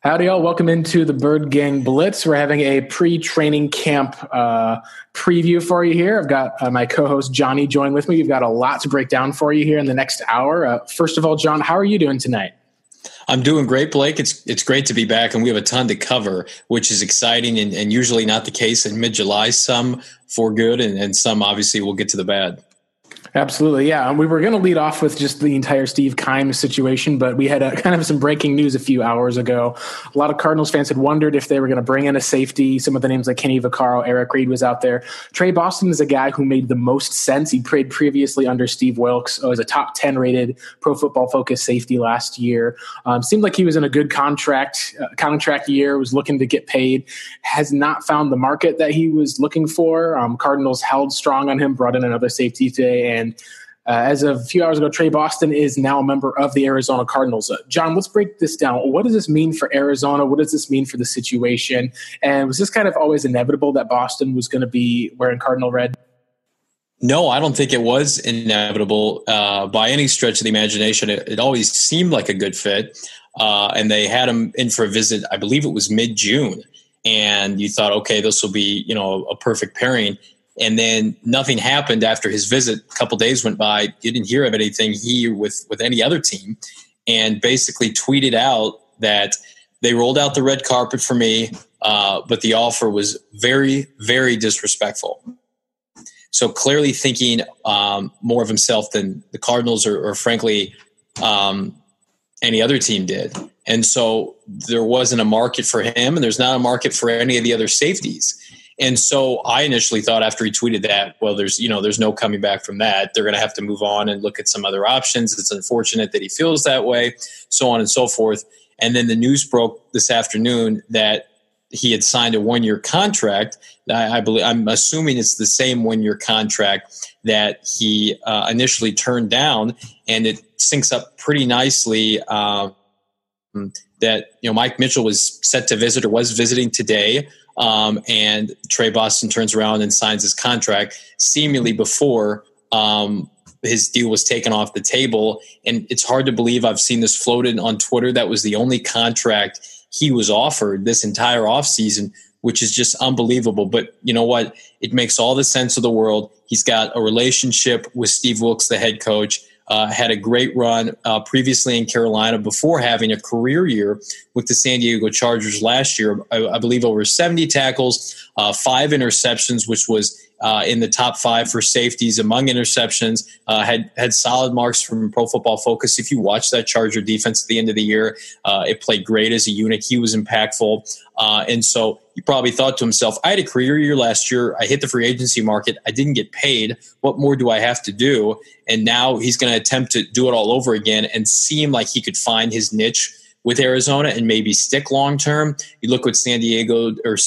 Howdy, all. Welcome into the Bird Gang Blitz. We're having a pre-training camp preview for you here. I've got my co-host Johnny join with me. We've got a lot to break down for you here in the next hour. First of all, John, how are you doing tonight? I'm doing great, Blake. It's great to be back, and we have a ton to cover, which is exciting and usually not the case in mid-July. Some for good, and some obviously we'll get to the bad. Absolutely, yeah. We were going to lead off with just the entire Steve Keim situation, but we had kind of some breaking news a few hours ago. A lot of Cardinals fans had wondered if they were going to bring in a safety. Some of the names like Kenny Vaccaro, Eric Reed was out there. Trey Boston is a guy who made the most sense. He played previously under Steve Wilks as a top 10 rated Pro Football Focus safety last year. Seemed like he was in a good contract year, was looking to get paid, has not found the market that he was looking for. Cardinals held strong on him, brought in another safety today, and as of a few hours ago, Trey Boston is now a member of the Arizona Cardinals. John, let's break this down. What does this mean for Arizona? What does this mean for the situation? And was this kind of always inevitable that Boston was going to be wearing Cardinal red? No, I don't think it was inevitable by any stretch of the imagination. It always seemed like a good fit. And they had him in for a visit, I believe it was mid-June. And you thought, okay, this will be, a perfect pairing. And then nothing happened after his visit. A couple days went by. You didn't hear of anything with any other team, and basically tweeted out that they rolled out the red carpet for me, but the offer was very, very disrespectful. So clearly thinking more of himself than the Cardinals or frankly, any other team did. And so there wasn't a market for him, and there's not a market for any of the other safeties. And so I initially thought after he tweeted that, well, there's no coming back from that. They're going to have to move on and look at some other options. It's unfortunate that he feels that way, so on and so forth. And then the news broke this afternoon that he had signed a 1-year contract. I'm assuming it's the same 1-year contract that he initially turned down, and it syncs up pretty nicely that Mike Mitchell was set to visit or was visiting today. And Trey Boston turns around and signs his contract seemingly before his deal was taken off the table. And it's hard to believe, I've seen this floated on Twitter, that was the only contract he was offered this entire offseason, which is just unbelievable. But you know what? It makes all the sense of the world. He's got a relationship with Steve Wilks, the head coach. Had a great run previously in Carolina before having a career year with the San Diego Chargers last year. I believe over 70 tackles, 5 interceptions, which was in the top 5 for safeties among interceptions. Had solid marks from Pro Football Focus. If you watch that Charger defense at the end of the year, it played great as a unit. He was impactful. And so he probably thought to himself, I had a career year last year. I hit the free agency market. I didn't get paid. What more do I have to do? And now he's going to attempt to do it all over again and seem like he could find his niche with Arizona and maybe stick long-term. You look what San Diego,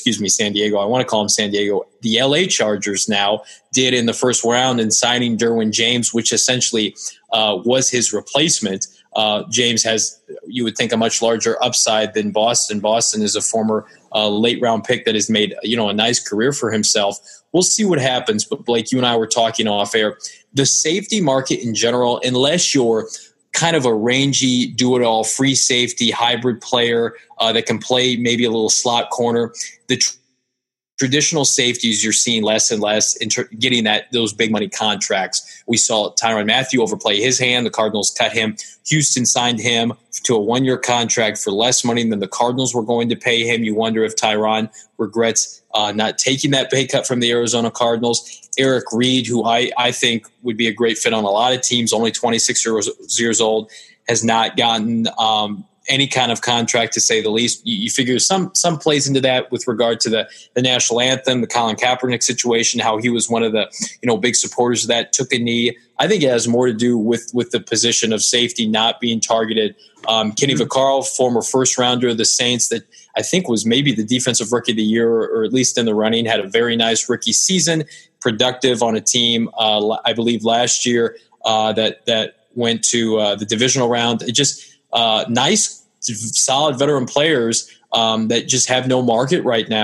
I want to call him San Diego, the LA Chargers now did in the first round in signing Derwin James, which essentially was his replacement. James has, you would think, a much larger upside than Boston. Boston is a former late-round pick that has made a nice career for himself. We'll see what happens, but Blake, you and I were talking off air. The safety market in general, unless you're kind of a rangy, do-it-all, free safety, hybrid player that can play maybe a little slot corner, the traditional safeties you're seeing less and less getting those big money contracts. We saw Tyrann Mathieu overplay his hand. The Cardinals cut him. Houston signed him to a 1-year contract for less money than the Cardinals were going to pay him. You wonder if Tyrann regrets not taking that pay cut from the Arizona Cardinals. Eric Reed, who I think would be a great fit on a lot of teams, only 26 years old, has not gotten any kind of contract, to say the least. You figure some plays into that with regard to the national anthem, the Colin Kaepernick situation, how he was one of the big supporters of that, took a knee. I think it has more to do with the position of safety not being targeted. Kenny Vaccaro, former first rounder of the Saints, that I think was maybe the defensive rookie of the year, or at least in the running, had a very nice rookie season, productive on a team, I believe last year that went to the divisional round. It just nice, solid veteran players that just have no market right now.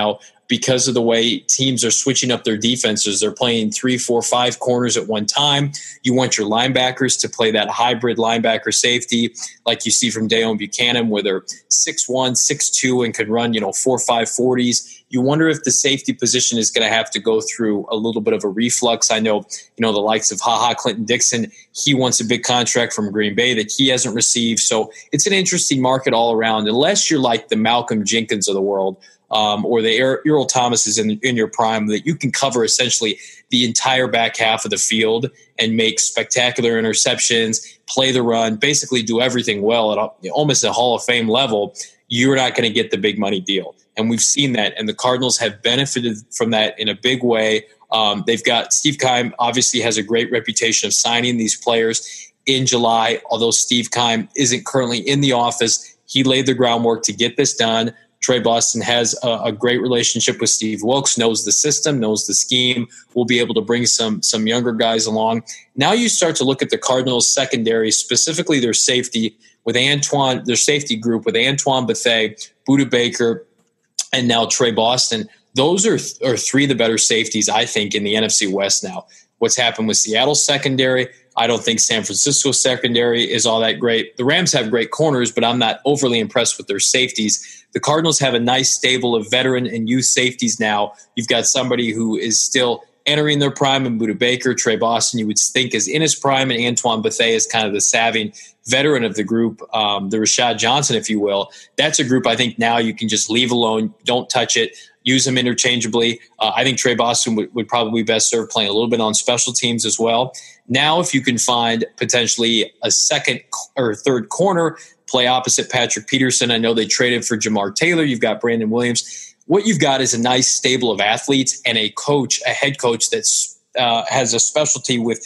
because of the way teams are switching up their defenses. They're playing 3, 4, 5 corners at one time. You want your linebackers to play that hybrid linebacker safety like you see from Deone Bucannon, where they're 6'1", 6'2", and can run 4.5 40s. You wonder if the safety position is going to have to go through a little bit of a reflux. I know, the likes of Clinton Dixon, he wants a big contract from Green Bay that he hasn't received. So it's an interesting market all around, unless you're like the Malcolm Jenkins of the world, or the Earl Thomas is in your prime, that you can cover essentially the entire back half of the field and make spectacular interceptions, play the run, basically do everything well at almost a Hall of Fame level. You're not going to get the big money deal. And we've seen that, and the Cardinals have benefited from that in a big way. They've got Steve Keim, obviously has a great reputation of signing these players in July. Although Steve Keim isn't currently in the office, he laid the groundwork to get this done. Trey Boston has a great relationship with Steve Wilks, knows the system, knows the scheme, will be able to bring some younger guys along. Now you start to look at the Cardinals secondary, specifically their safety their safety group with Antoine Bethea, Budda Baker, and now Trey Boston. Those are three of the better safeties, I think, in the NFC West now. What's happened with Seattle's secondary, I don't think San Francisco's secondary is all that great. The Rams have great corners, but I'm not overly impressed with their safeties. The Cardinals have a nice stable of veteran and youth safeties now. You've got somebody who is still entering their prime in Budda Baker. Trey Boston, you would think, is in his prime, and Antoine Bethea is kind of the savvy veteran of the group, the Rashad Johnson, if you will. That's a group I think now you can just leave alone, don't touch it, use them interchangeably. I think Trey Boston would probably best serve playing a little bit on special teams as well. Now, if you can find potentially a second or third corner, play opposite Patrick Peterson. I know they traded for Jamar Taylor. You've got Brandon Williams. What you've got is a nice stable of athletes and a head coach that's has a specialty with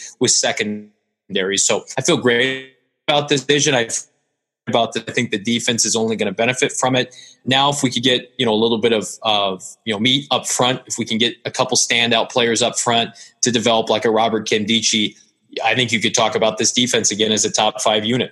secondary. So I feel great about this vision. I think the defense is only going to benefit from it. Now, if we could get a little bit of meat up front, if we can get a couple standout players up front to develop like a Robert Nkemdiche, I think you could talk about this defense again as a top 5 unit.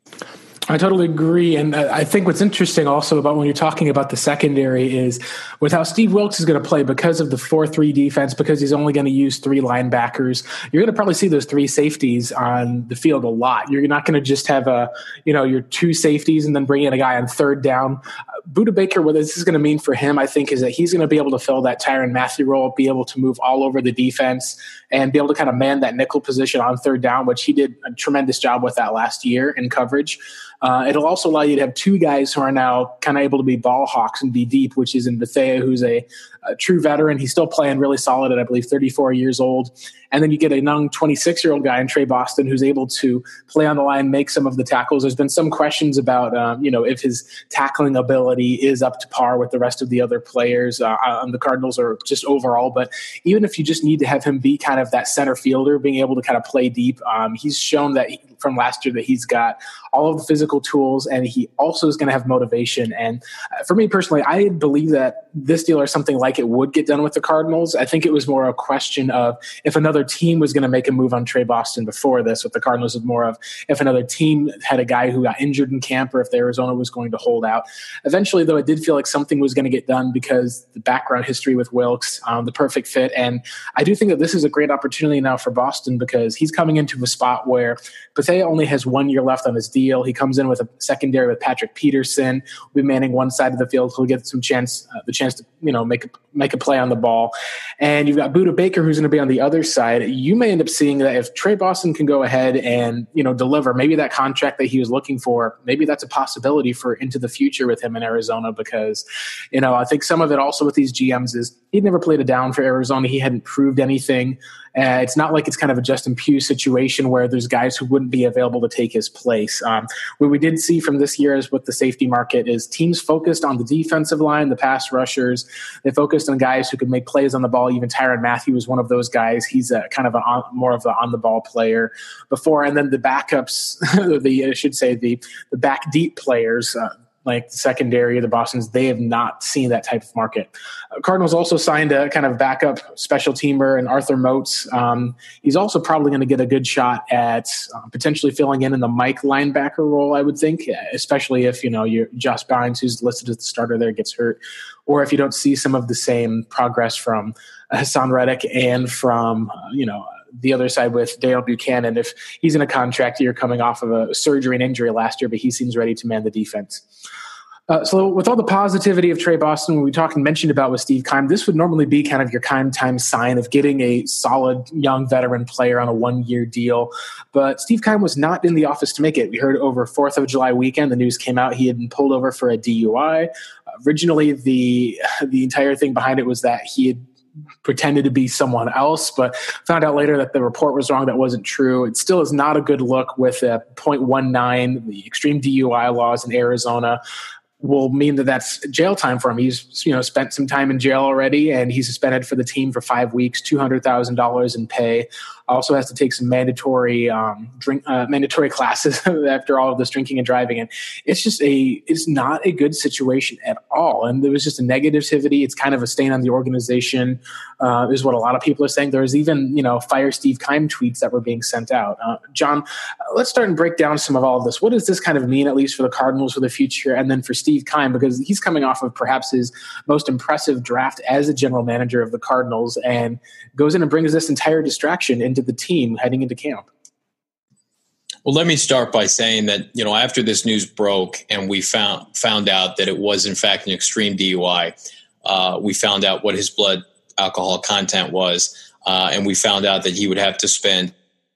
I totally agree. And I think what's interesting also about when you're talking about the secondary is with how Steve Wilks is going to play because of the 4-3 defense, because he's only going to use 3 linebackers, you're going to probably see those 3 safeties on the field a lot. You're not going to just have your 2 safeties and then bring in a guy on third down. Budda Baker, what this is going to mean for him, I think, is that he's going to be able to fill that Tyrann Mathieu role, be able to move all over the defense and be able to kind of man that nickel position on third down, which he did a tremendous job with that last year in coverage. It'll also allow you to have 2 guys who are now kind of able to be ball hawks and be deep, which is in Bethea, who's a true veteran. He's still playing really solid at, I believe, 34 years old. And then you get a young 26-year-old guy in Trey Boston who's able to play on the line, make some of the tackles. There's been some questions about, if his tackling ability is up to par with the rest of the other players on the Cardinals or just overall. But even if you just need to have him be kind of that center fielder, being able to kind of play deep, he's shown that from last year that he's got all of the physical tools, and he also is going to have motivation. And for me personally, I believe that this deal or something like it would get done with the Cardinals. I think it was more a question of if another team was going to make a move on Trey Boston before this. With the Cardinals, was more of if another team had a guy who got injured in camp or if Arizona was going to hold out. Eventually, though, it did feel like something was going to get done because the background history with Wilks, the perfect fit. And I do think that this is a great opportunity now for Boston because he's coming into a spot where Bethea only has 1 year left on his deal. He comes in with a secondary with Patrick Peterson, will be manning one side of the field. He'll get the chance to make a play on the ball. And you've got Budda Baker, who's going to be on the other side. You may end up seeing that if Trey Boston can go ahead and deliver, maybe that contract that he was looking for, maybe that's a possibility for into the future with him in Arizona. Because I think some of it also with these GMs is he'd never played a down for Arizona. He hadn't proved anything. It's not like it's kind of a Justin Pugh situation where there's guys who wouldn't be available to take his place. What we did see from this year is with the safety market is teams focused on the defensive line, the pass rushers. They focused on guys who could make plays on the ball. Even Tyrann Mathieu was one of those guys. He's kind of more of the on-the-ball player before. And then the backups, the back deep players, like the secondary, the Bostons, they have not seen that type of market. Cardinals also signed a kind of backup special teamer in Arthur Moats. He's also probably going to get a good shot at potentially filling in the Mike linebacker role, I would think, especially if, your Josh Bynes, who's listed as the starter there, gets hurt, or if you don't see some of the same progress from Hassan Reddick and from, the other side with Dale Buchanan, if he's in a contract year coming off of a surgery and injury last year, but he seems ready to man the defense. So with all the positivity of Trey Boston, we talked and mentioned about with Steve Keim, this would normally be kind of your Keim time sign of getting a solid young veteran player on a 1-year deal. But Steve Keim was not in the office to make it. We heard over 4th of July weekend, the news came out he had been pulled over for a DUI. Originally, the entire thing behind it was that he had pretended to be someone else, but found out later that the report was wrong. That wasn't true. It still is not a good look with a 0.19. The extreme DUI laws in Arizona will mean that that's jail time for him. He's spent some time in jail already, and he's suspended for the team for 5 weeks, $200,000 in pay. Also has to take some mandatory classes after all of this drinking and driving. And it's not a good situation at all. And there was just a negativity. It's kind of a stain on the organization, is what a lot of people are saying. There was even, fire Steve Keim tweets that were being sent out. John, let's start and break down some of all of this. What does this kind of mean, at least for the Cardinals for the future, and then for Steve Keim, because he's coming off of perhaps his most impressive draft as a general manager of the Cardinals and goes in and brings this entire distraction into the team heading into camp? Well, let me start by saying that, after this news broke and we found out that it was in fact an extreme DUI, we found out what his blood alcohol content was, and we found out that he would have to spend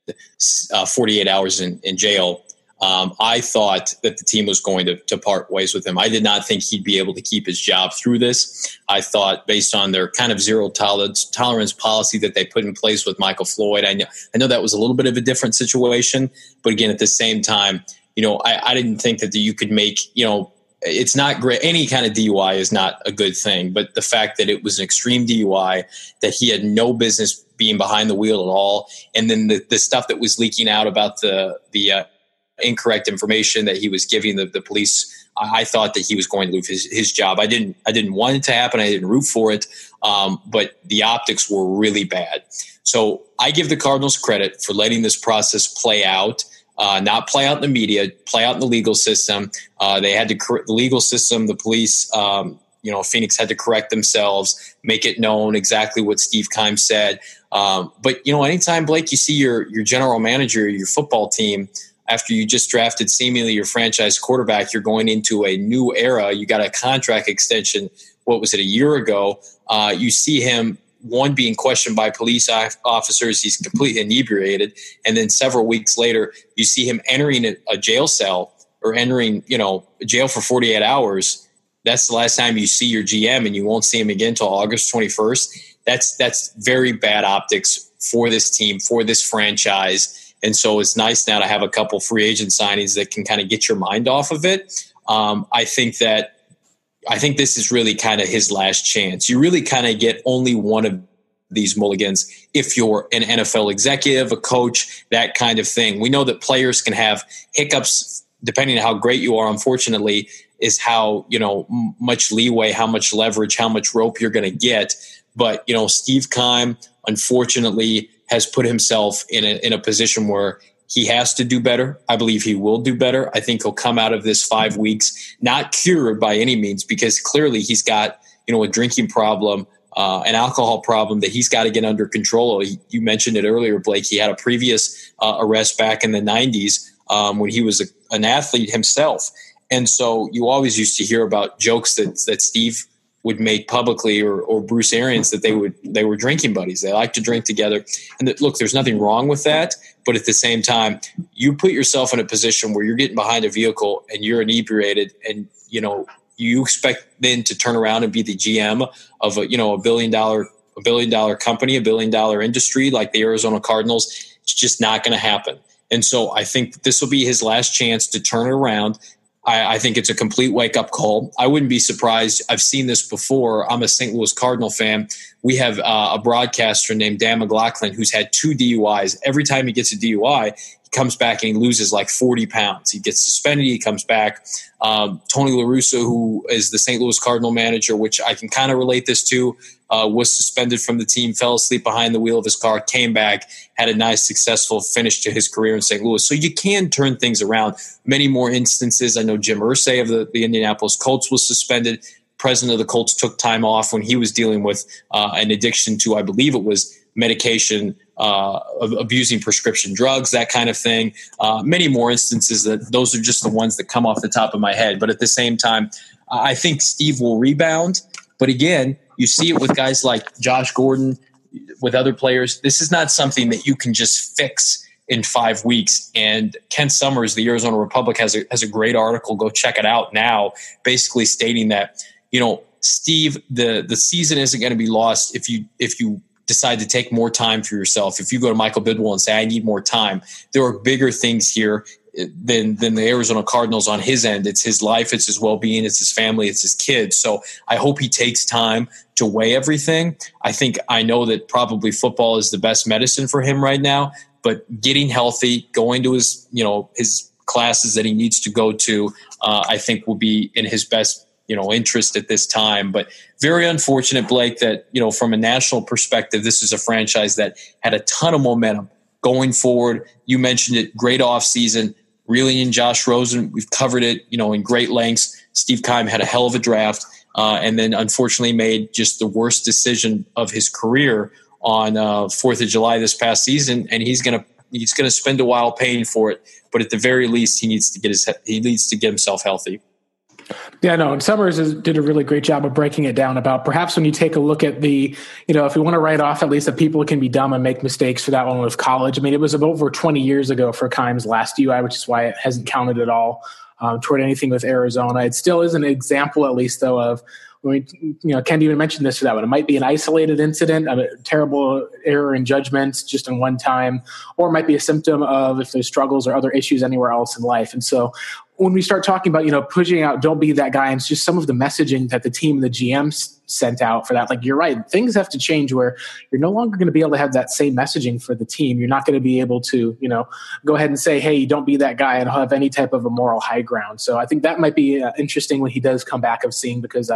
48 hours in jail. I thought that the team was going to part ways with him. I did not think he'd be able to keep his job through this. I thought, based on their kind of zero tolerance policy that they put in place with Michael Floyd, I know that was a little bit of a different situation. But again, at the same time, I didn't think that you could make, it's not great. Any kind of DUI is not a good thing. But the fact that it was an extreme DUI, that he had no business being behind the wheel at all, and then the stuff that was leaking out about the incorrect information that he was giving the police, I thought that he was going to lose his job. I didn't want it to happen. I didn't root for it. But the optics were really bad. So I give the Cardinals credit for letting this process play out, not play out in the media, play out in the legal system. They had to the legal system, the police, Phoenix had to correct themselves, make it known exactly what Steve Keim said. But anytime, Blake, you see your general manager, your football team, after you just drafted seemingly your franchise quarterback, you're going into a new era. You got a contract extension. What was it, a year ago? You see him, one, being questioned by police officers. He's completely inebriated. And then several weeks later, you see him entering a jail cell or entering, jail for 48 hours. That's the last time you see your GM, and you won't see him again until August 21st. That's very bad optics for this team, for this franchise. And so it's nice now to have a couple free agent signings that can kind of get your mind off of it. I think this is really kind of his last chance. You really kind of get only one of these mulligans if you're an NFL executive, a coach, that kind of thing. We know that players can have hiccups depending on how great you are. Unfortunately, is how much leeway, how much leverage, how much rope you're going to get. But Steve Keim, unfortunately, has put himself in a position where he has to do better. I believe he will do better. I think he'll come out of this 5 weeks not cured by any means, because clearly he's got a drinking problem, an alcohol problem that he's got to get under control. You mentioned it earlier, Blake. He had a previous arrest back in the 90s when he was an athlete himself. And so you always used to hear about jokes that Steve would make publicly, or Bruce Arians, that they were drinking buddies. They like to drink together. And that, look, there's nothing wrong with that. But at the same time, you put yourself in a position where you're getting behind a vehicle and you're inebriated, and you expect then to turn around and be the GM of a $1 billion company, $1 billion industry like the Arizona Cardinals. It's just not going to happen. And so I think this will be his last chance to turn it around. I think it's a complete wake-up call. I wouldn't be surprised. I've seen this before. I'm a St. Louis Cardinal fan. We have a broadcaster named Dan McLaughlin who's had 2 DUIs. Every time he gets a DUI, comes back and he loses like 40 pounds. He gets suspended. He comes back. Tony La Russa, who is the St. Louis Cardinal manager, which I can kind of relate this to, was suspended from the team, fell asleep behind the wheel of his car, came back, had a nice, successful finish to his career in St. Louis. So you can turn things around. Many more instances. I know Jim Irsay of the Indianapolis Colts was suspended. President of the Colts took time off when he was dealing with an addiction to, I believe it was medication, abusing prescription drugs, that kind of thing. Many more instances. That those are just the ones that come off the top of my head. But at the same time, I think Steve will rebound. But again, you see it with guys like Josh Gordon, with other players. This is not something that you can just fix in 5 weeks. And Ken Summers, the Arizona Republic, has a great article. Go check it out now, basically stating that, Steve, the season isn't going to be lost if you decide to take more time for yourself. If you go to Michael Bidwell and say, I need more time, there are bigger things here than the Arizona Cardinals on his end. It's his life, it's his well-being, it's his family, it's his kids. So I hope he takes time to weigh everything. I know that probably football is the best medicine for him right now, but getting healthy, going to his classes that he needs to go to, I think will be in his best interest at this time. But very unfortunate, Blake, that, from a national perspective, this is a franchise that had a ton of momentum going forward. You mentioned it, great offseason, really in Josh Rosen. We've covered it, in great lengths. Steve Keim had a hell of a draft, and then unfortunately made just the worst decision of his career on 4th of July this past season. And he's going to spend a while paying for it. But at the very least, he needs to get himself healthy. Yeah, no, and Summers did a really great job of breaking it down about perhaps when you take a look at the, if we want to write off at least that people can be dumb and make mistakes for that one with college. I mean, it was over 20 years ago for Keim's last UI, which is why it hasn't counted at all toward anything with Arizona. It still is an example, at least, though, of when Ken even mentioned this for that one. It might be an isolated incident, a terrible error in judgment just in one time, or it might be a symptom of if there's struggles or other issues anywhere else in life. And so when we start talking about, pushing out, don't be that guy, and it's just some of the messaging that the team and the GM sent out for that. Like, you're right. Things have to change where you're no longer going to be able to have that same messaging for the team. You're not going to be able to, go ahead and say, hey, don't be that guy and have any type of a moral high ground. So I think that might be interesting when he does come back of seeing, because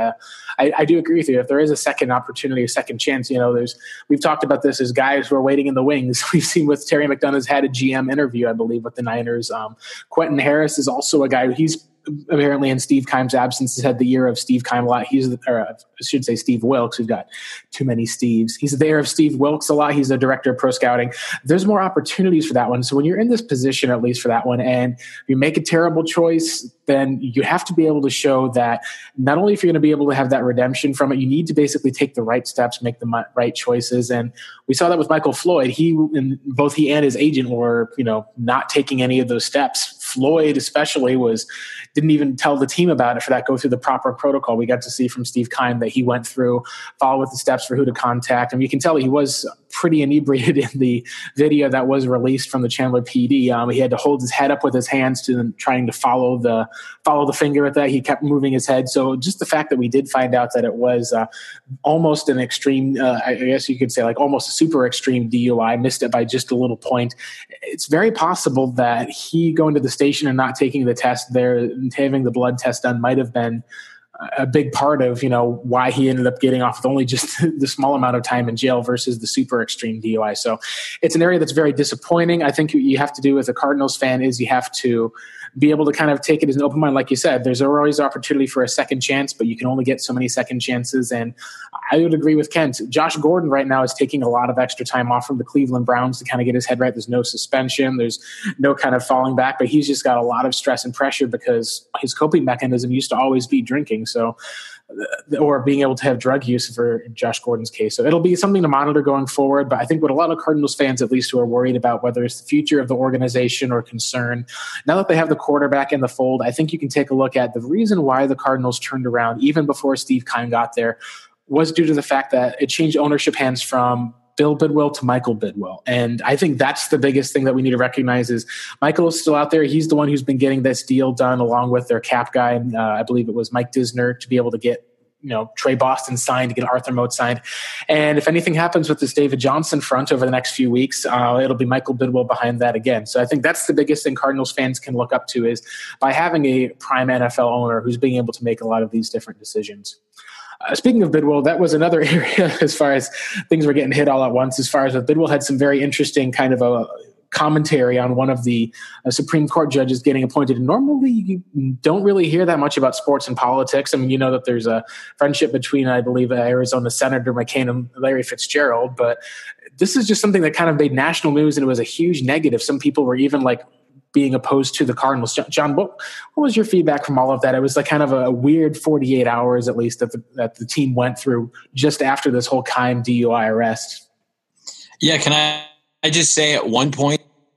I do agree with you. If there is a second opportunity, a second chance, we've talked about this as guys who are waiting in the wings. We've seen with Terry McDonough's had a GM interview, I believe, with the Niners. Quentin Harris is also a guy who he's apparently in Steve Keim's absence has had the year of Steve Keim a lot. I should say Steve Wilkes. We've got too many Steves. He's the year of Steve Wilkes a lot. He's the director of pro scouting. There's more opportunities for that one. So when you're in this position, at least for that one, and you make a terrible choice, then you have to be able to show that not only if you're going to be able to have that redemption from it, you need to basically take the right steps, make the right choices. And we saw that with Michael Floyd. Both he and his agent were, not taking any of those steps. Floyd especially didn't even tell the team about it for that, go through the proper protocol. We got to see from Steve Keim that he went through, follow with the steps for who to contact. And you can tell he was pretty inebriated in the video that was released from the Chandler PD. He had to hold his head up with his hands trying to follow the finger at that. He kept moving his head. So just the fact that we did find out that it was almost an extreme, I guess you could say like almost a super extreme DUI, missed it by just a little point. It's very possible that he going to the station and not taking the test there and having the blood test done might have been a big part of, why he ended up getting off with only just the small amount of time in jail versus the super extreme DUI. So it's an area that's very disappointing. I think what you have to do as a Cardinals fan is you have to be able to kind of take it as an open mind. Like you said, there's always opportunity for a second chance, but you can only get so many second chances. And I would agree with Kent. Josh Gordon right now is taking a lot of extra time off from the Cleveland Browns to kind of get his head right. There's no suspension. There's no kind of falling back, but he's just got a lot of stress and pressure because his coping mechanism used to always be drinking. So, or being able to have drug use for Josh Gordon's case. So it'll be something to monitor going forward. But I think what a lot of Cardinals fans, at least who are worried about whether it's the future of the organization or concern, now that they have the quarterback in the fold, I think you can take a look at the reason why the Cardinals turned around even before Steve Keim got there was due to the fact that it changed ownership hands from Bill Bidwell to Michael Bidwell. And I think that's the biggest thing that we need to recognize is Michael is still out there. He's the one who's been getting this deal done along with their cap guy. And I believe it was Mike Disner to be able to get Trey Boston signed, to get Arthur Mote signed. And if anything happens with this David Johnson front over the next few weeks, it'll be Michael Bidwill behind that again. So I think that's the biggest thing Cardinals fans can look up to, is by having a prime NFL owner who's being able to make a lot of these different decisions. Speaking of Bidwill, that was another area as far as things were getting hit all at once. As far as Bidwill had some very interesting kind of a commentary on one of the Supreme Court judges getting appointed. And normally you don't really hear that much about sports and politics. I mean, that there's a friendship between, I believe, Arizona Senator McCain and Larry Fitzgerald, but this is just something that kind of made national news, and it was a huge negative. Some people were even being opposed to the Cardinals. John, what was your feedback from all of that? It was kind of a weird 48 hours, at least, that the team went through just after this whole Keim DUI arrest. Yeah, can I just say at one point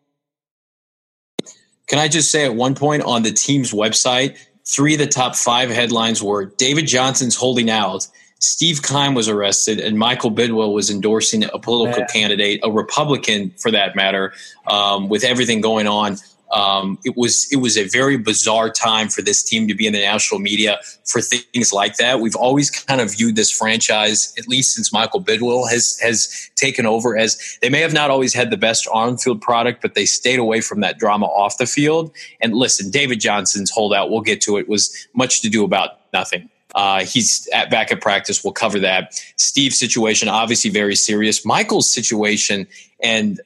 on the team's website, 3 of the top 5 headlines were David Johnson's holding out, Steve Keim was arrested, and Michael Bidwill was endorsing a political candidate, a Republican for that matter, with everything going on. It was a very bizarre time for this team to be in the national media for things like that. We've always kind of viewed this franchise, at least since Michael Bidwill has taken over, as they may have not always had the best on-field product, but they stayed away from that drama off the field. And listen, David Johnson's holdout, we'll get to it, was much to do about nothing. He's back at practice. We'll cover that. Steve's situation, obviously very serious. Michael's situation, and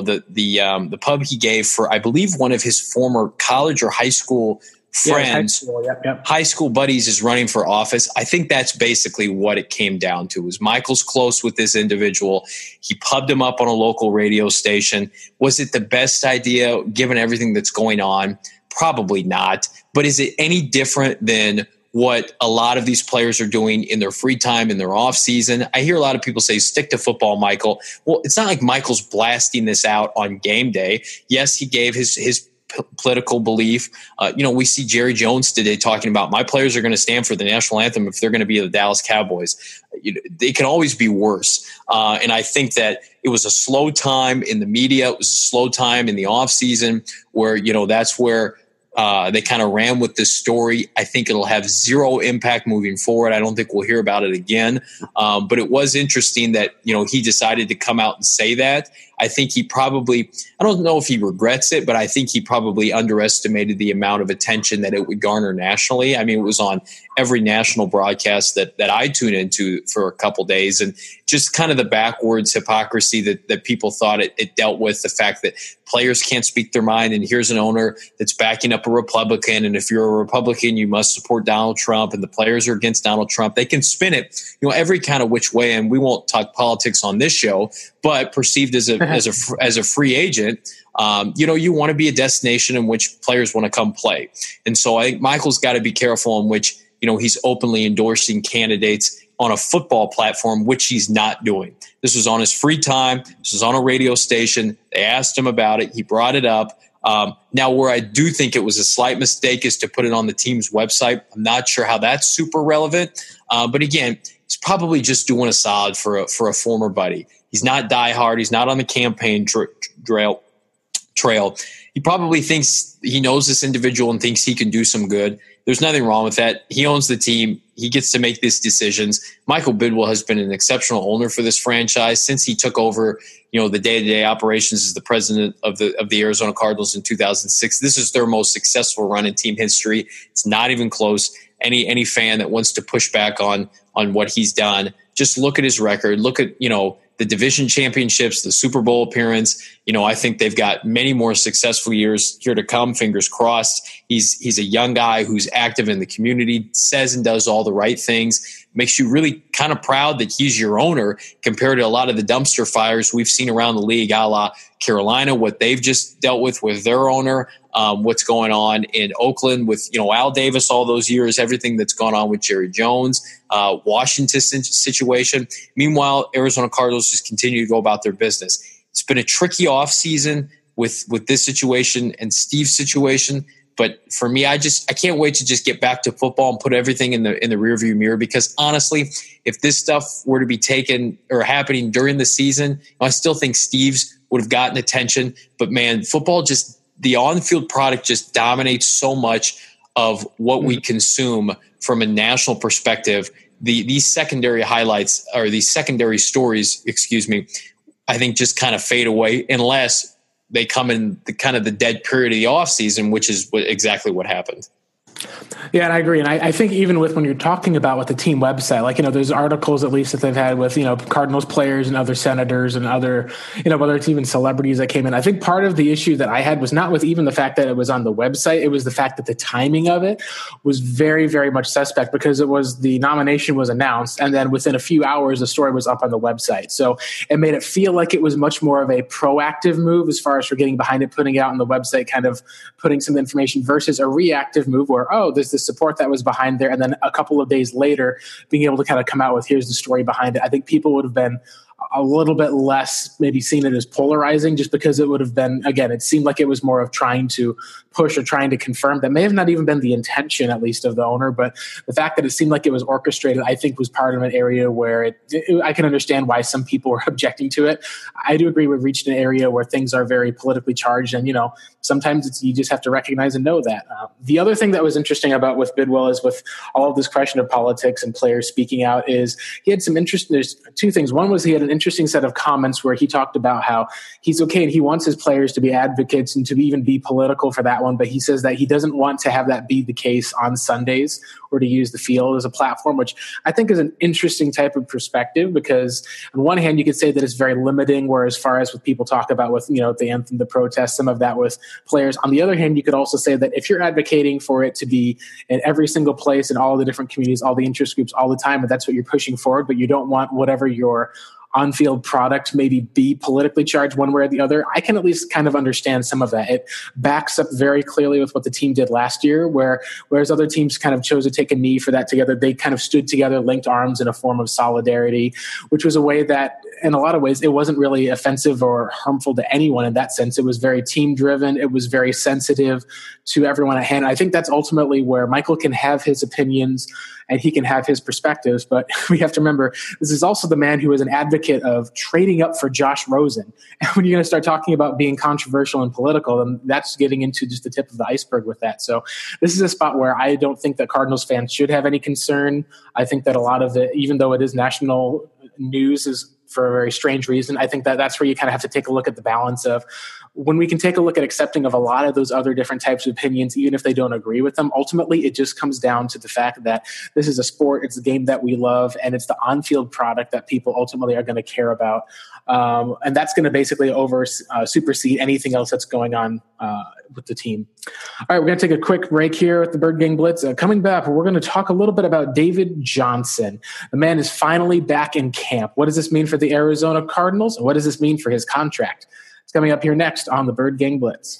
the pub he gave for, I believe, one of his former college or high school friends, high school buddies, is running for office. I think that's basically what it came down to. Was Michael's close with this individual? He pubbed him up on a local radio station. Was it the best idea given everything that's going on? Probably not. But is it any different than what a lot of these players are doing in their free time, in their off season? I hear a lot of people say, stick to football, Michael. Well, it's not like Michael's blasting this out on game day. Yes, he gave his political belief. We see Jerry Jones today talking about, my players are going to stand for the national anthem if they're going to be the Dallas Cowboys. They can always be worse. And I think that it was a slow time in the media. It was a slow time in the off season where, that's where they kind of ran with this story. I think it'll have zero impact moving forward. I don't think we'll hear about it again. But it was interesting that, he decided to come out and say that. I think he probably, I don't know if he regrets it, but I think he probably underestimated the amount of attention that it would garner nationally. I mean, it was on every national broadcast that I tuned into for a couple days, and just kind of the backwards hypocrisy that people thought it dealt with, the fact that players can't speak their mind, and here's an owner that's backing up a Republican, and if you're a Republican, you must support Donald Trump, and the players are against Donald Trump. They can spin it, every kind of which way, and we won't talk politics on this show, but perceived as a free agent, you want to be a destination in which players want to come play. And so I think Michael's got to be careful in which, he's openly endorsing candidates on a football platform, which he's not doing. This was on his free time. This was on a radio station. They asked him about it. He brought it up. Now, where I do think it was a slight mistake is to put it on the team's website. I'm not sure how that's super relevant. But again, he's probably just doing a solid for a former buddy. He's not diehard. He's not on the campaign trail. He probably thinks he knows this individual and thinks he can do some good. There's nothing wrong with that. He owns the team. He gets to make these decisions. Michael Bidwill has been an exceptional owner for this franchise since he took over, the day-to-day operations as the president of the Arizona Cardinals in 2006. This is their most successful run in team history. It's not even close. Any fan that wants to push back on what he's done, just look at his record. Look at, the division championships, the Super Bowl appearance. I think they've got many more successful years here to come. Fingers crossed. He's a young guy who's active in the community, says and does all the right things. Makes you really kind of proud that he's your owner compared to a lot of the dumpster fires we've seen around the league, a la Carolina, what they've just dealt with their owner, what's going on in Oakland with, Al Davis all those years, everything that's gone on with Jerry Jones, Washington's situation. Meanwhile, Arizona Cardinals just continue to go about their business. It's been a tricky offseason with this situation and Steve's situation. But for me, I can't wait to just get back to football and put everything in the rearview mirror, because honestly, if this stuff were to be taken or happening during the season, I still think Steve's would have gotten attention. But man, football, just the on-field product just dominates so much of what we consume from a national perspective these secondary highlights or these secondary stories, I think just kind of fade away unless they come in the kind of the dead period of the offseason, which is exactly what happened. Yeah, and I agree. And I think even with when you're talking about with the team website, like, there's articles at least that they've had with, Cardinals players and other senators and other, whether it's even celebrities that came in. I think part of the issue that I had was not with even the fact that it was on the website. It was the fact that the timing of it was very, very much suspect because the nomination was announced. And then within a few hours, the story was up on the website. So it made it feel like it was much more of a proactive move as far as for getting behind it, putting it out on the website, kind of putting some information versus a reactive move where, there's the support that was behind there. And then a couple of days later, being able to kind of come out with, here's the story behind it. I think people would have been a little bit less maybe seen it as polarizing just because it would have been, again, it seemed like it was more of trying to push or trying to confirm. That may have not even been the intention, at least of the owner, but the fact that it seemed like it was orchestrated, I think was part of an area where I can understand why some people were objecting to it. I do agree we've reached an area where things are very politically charged and, sometimes you just have to recognize and know that. The other thing that was interesting about with Bidwell is with all of this question of politics and players speaking out is he had some interest. There's two things. One was he had an interesting set of comments where he talked about how he's okay and he wants his players to be advocates and to even be political for that one. But he says that he doesn't want to have that be the case on Sundays or to use the field as a platform, which I think is an interesting type of perspective because on one hand, you could say that it's very limiting, where as far as what people talk about with, the anthem, the protest, some of that with players. On the other hand, you could also say that if you're advocating for it to be in every single place in all the different communities, all the interest groups all the time, and that's what you're pushing forward, but you don't want whatever your on-field product maybe be politically charged one way or the other, I can at least kind of understand some of that. It backs up very clearly with what the team did last year, whereas other teams kind of chose to take a knee for that together. They kind of stood together, linked arms in a form of solidarity, which was a way that in a lot of ways, it wasn't really offensive or harmful to anyone in that sense. It was very team-driven. It was very sensitive to everyone at hand. I think that's ultimately where Michael can have his opinions and he can have his perspectives. But we have to remember, this is also the man who is an advocate of trading up for Josh Rosen. And when you're going to start talking about being controversial and political, then that's getting into just the tip of the iceberg with that. So this is a spot where I don't think that Cardinals fans should have any concern. I think that a lot of it, even though it is national news, is for a very strange reason. I think that that's where you kind of have to take a look at the balance of when we can take a look at accepting of a lot of those other different types of opinions, even if they don't agree with them. Ultimately, it just comes down to the fact that this is a sport, it's a game that we love, and it's the on-field product that people ultimately are going to care about. And that's going to basically supersede anything else that's going on with the team. All right, we're going to take a quick break here with the Bird Gang Blitz. Coming back, we're going to talk a little bit about David Johnson. The man is finally back in camp. What does this mean for the Arizona Cardinals? And what does this mean for his contract? It's coming up here next on the Bird Gang Blitz.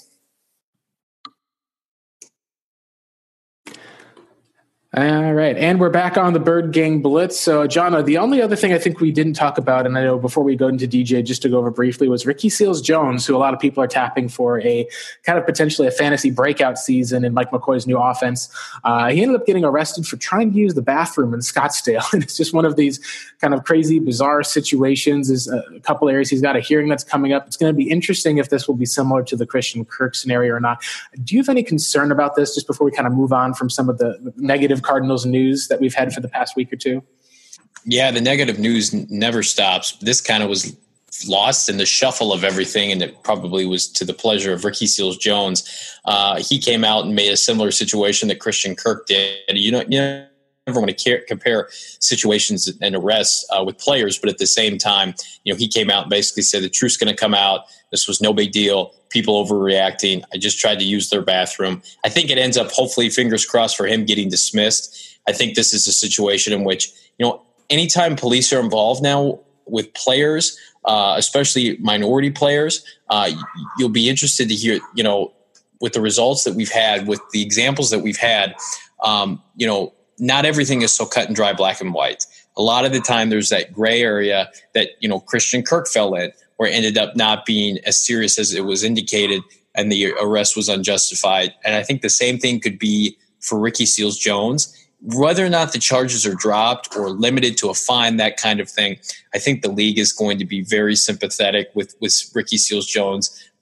All right, and we're back on the Bird Gang Blitz. So, John, the only other thing I think we didn't talk about, and I know before we go into DJ, just to go over briefly, was Ricky Seals-Jones, who a lot of people are tapping for a kind of potentially a fantasy breakout season in Mike McCoy's new offense. He ended up getting arrested for trying to use the bathroom in Scottsdale, and it's just one of these kind of crazy, bizarre situations. There's a couple areas. He's got a hearing that's coming up. It's going to be interesting if this will be similar to the Christian Kirk scenario or not. Do you have any concern about this, just before we kind of move on from some of the negative Cardinals news that we've had for the past week or two? Yeah, the negative news never stops. This kind of was lost in the shuffle of everything, and it probably was to the pleasure of Ricky Seals-Jones. He came out and made a similar situation that Christian Kirk did. You never want to compare situations and arrests with players, but at the same time, he came out and basically said the truth's going to come out. This was no big deal. People overreacting. I just tried to use their bathroom. I think it ends up, hopefully, fingers crossed, for him getting dismissed. I think this is a situation in which, anytime police are involved now with players, especially minority players, you'll be interested to hear, with the results that we've had, with the examples that we've had, not everything is so cut and dry, black and white. A lot of the time there's that gray area that, Christian Kirk fell in, where it ended up not being as serious as it was indicated and the arrest was unjustified. And I think the same thing could be for Ricky Seals-Jones. Whether or not the charges are dropped or limited to a fine, that kind of thing, I think the league is going to be very sympathetic with Ricky Seals-Jones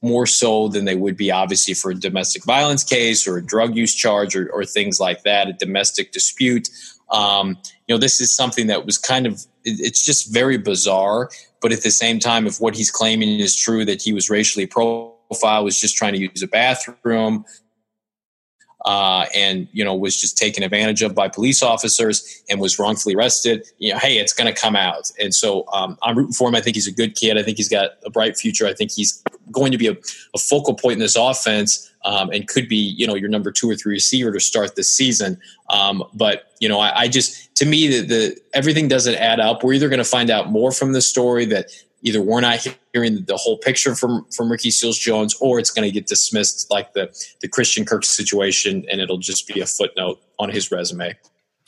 more so than they would be obviously for a domestic violence case or a drug use charge or things like that, a domestic dispute. This is something that was it's just very bizarre. But at the same time, if what he's claiming is true, that he was racially profiled, was just trying to use a bathroom, and was just taken advantage of by police officers and was wrongfully arrested, hey, it's going to come out. And so I'm rooting for him. I think he's a good kid. I think he's got a bright future. I think he's going to be a focal point in this offense, and could be your number 2 or 3 receiver to start this season. But I just, to me, the everything doesn't add up. We're either going to find out more from this story that either we're not hearing the whole picture from Ricky Seals-Jones, or it's going to get dismissed like the Christian Kirk situation, and it'll just be a footnote on his resume.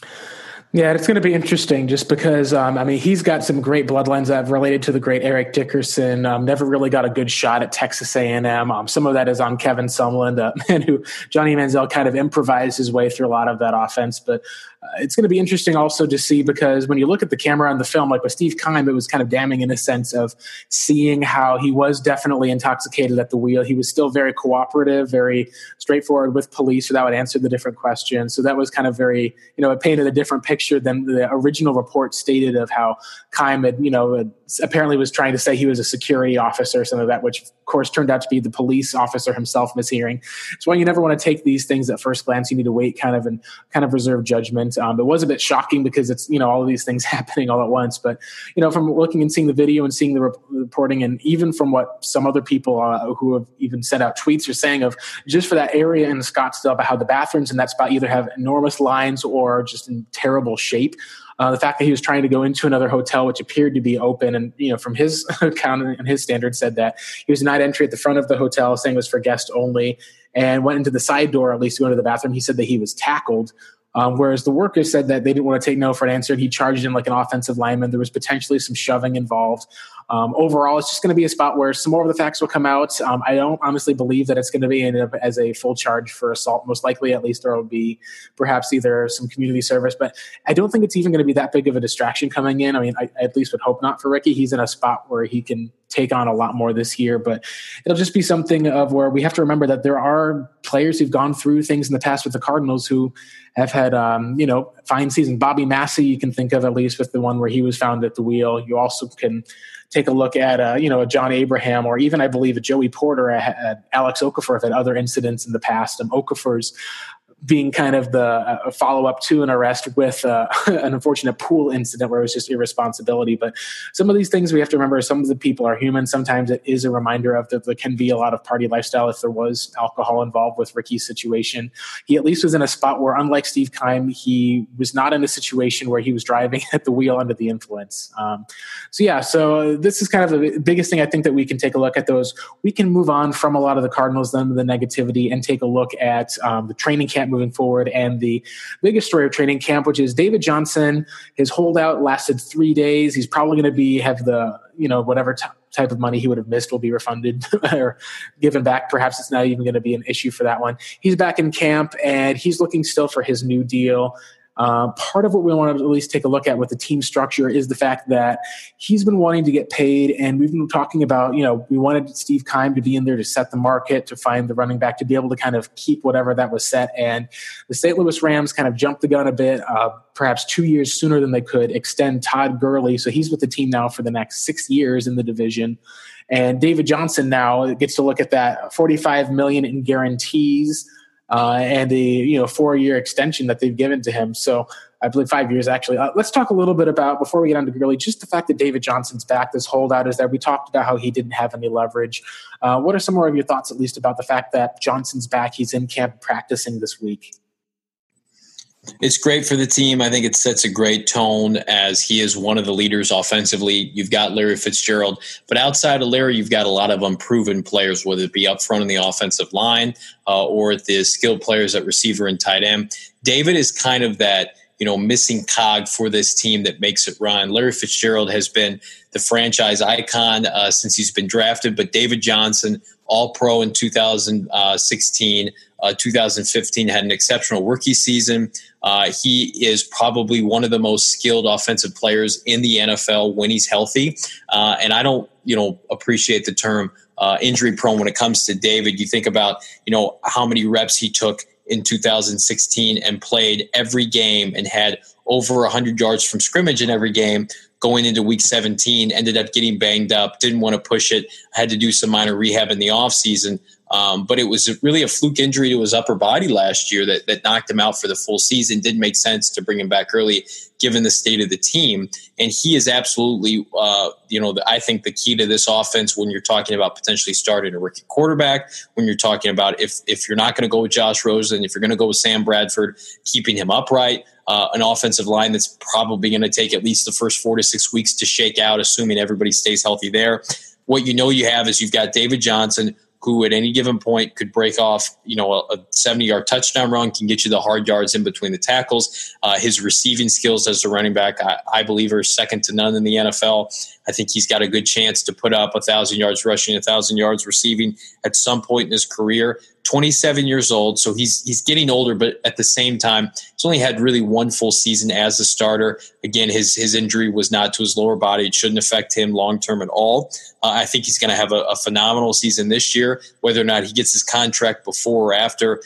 Yeah, it's going to be interesting just because, he's got some great bloodlines that have related to the great Eric Dickerson. Never really got a good shot at Texas A&M. Some of that is on Kevin Sumlin, the man who Johnny Manziel kind of improvised his way through a lot of that offense. But it's going to be interesting also to see, because when you look at the camera on the film, like with Steve Keim, it was kind of damning in a sense of seeing how he was definitely intoxicated at the wheel. He was still very cooperative, very straightforward with police, so that would answer the different questions. So that was kind of very, it painted a different picture than the original report stated of how Keim had, apparently was trying to say he was a security officer or something like that, which of course turned out to be the police officer himself mishearing. It's why you never want to take these things at first glance. You need to wait kind of reserve judgment. It was a bit shocking because it's, all of these things happening all at once. But, from looking and seeing the video and seeing the reporting, and even from what some other people who have even sent out tweets are saying of just for that area in Scottsdale about how the bathrooms in that spot either have enormous lines or just in terrible shape. The fact that he was trying to go into another hotel, which appeared to be open, and from his account and his standards said that he was denied entry at the front of the hotel, saying it was for guests only, and went into the side door at least to go to the bathroom. He said that he was tackled. Whereas the workers said that they didn't want to take no for an answer, and he charged him like an offensive lineman. There was potentially some shoving involved. Overall, it's just going to be a spot where some more of the facts will come out. I don't honestly believe that it's going to be ended up as a full charge for assault. Most likely, at least, there will be perhaps either some community service. But I don't think it's even going to be that big of a distraction coming in. I at least would hope not for Ricky. He's in a spot where he can take on a lot more this year, but it'll just be something of where we have to remember that there are players who've gone through things in the past with the Cardinals who have had, fine season. Bobby Massey, you can think of at least with the one where he was found at the wheel. You also can take a look at, a John Abraham, or even I believe a Joey Porter, Alex Okafor have had other incidents in the past. Okafor's being kind of the follow-up to an arrest with an unfortunate pool incident where it was just irresponsibility. But some of these things we have to remember, some of the people are human. Sometimes it is a reminder of that there can be a lot of party lifestyle if there was alcohol involved with Ricky's situation. He at least was in a spot where, unlike Steve Keim, he was not in a situation where he was driving at the wheel under the influence. So this is kind of the biggest thing I think that we can take a look at those. We can move on from a lot of the Cardinals, then the negativity, and take a look at the training camp moving forward, and the biggest story of training camp, which is David Johnson. His holdout lasted 3 days. He's probably going to have the whatever type of money he would have missed will be refunded or given back. Perhaps it's not even going to be an issue for that one. He's back in camp, and he's looking still for his new deal. Part of what we want to at least take a look at with the team structure is the fact that he's been wanting to get paid, and we've been talking about, we wanted Steve Keim to be in there to set the market, to find the running back, to be able to kind of keep whatever that was set. And the St. Louis Rams kind of jumped the gun a bit, perhaps 2 years sooner than they could extend Todd Gurley. So he's with the team now for the next 6 years in the division. And David Johnson now gets to look at that $45 million in guarantees, and the 4-year extension that they've given to him. So I believe 5 years actually. Let's talk a little bit about, before we get on to Gurley, just the fact that David Johnson's back. This holdout is there. We talked about how he didn't have any leverage. What are some more of your thoughts, at least, about the fact that Johnson's back? He's in camp practicing this week. It's great for the team. I think it sets a great tone as he is one of the leaders offensively. You've got Larry Fitzgerald, but outside of Larry, you've got a lot of unproven players, whether it be up front in the offensive line or the skilled players at receiver and tight end. David is kind of that, missing cog for this team that makes it run. Larry Fitzgerald has been the franchise icon since he's been drafted, but David Johnson, All-Pro in 2016, 2015, had an exceptional rookie season. He is probably one of the most skilled offensive players in the NFL when he's healthy. And I don't, appreciate the term injury prone when it comes to David. You think about, how many reps he took in 2016 and played every game and had over 100 yards from scrimmage in every game. Going into week 17, ended up getting banged up, didn't want to push it, had to do some minor rehab in the offseason. But it was really a fluke injury to his upper body last year that knocked him out for the full season. Didn't make sense to bring him back early given the state of the team. And he is absolutely, I think the key to this offense when you're talking about potentially starting a rookie quarterback, when you're talking about if you're not going to go with Josh Rosen, if you're going to go with Sam Bradford, keeping him upright, an offensive line that's probably going to take at least the first 4 to 6 weeks to shake out, assuming everybody stays healthy there. What you have is you've got David Johnson, who at any given point could break off, a 70-yard touchdown run, can get you the hard yards in between the tackles. His receiving skills as a running back, I believe, are second to none in the NFL. I think he's got a good chance to put up 1,000 yards rushing, 1,000 yards receiving at some point in his career. 27 years old, so he's getting older, but at the same time, he's only had really one full season as a starter. Again, his injury was not to his lower body. It shouldn't affect him long-term at all. I think he's going to have a phenomenal season this year. Whether or not he gets his contract before or after,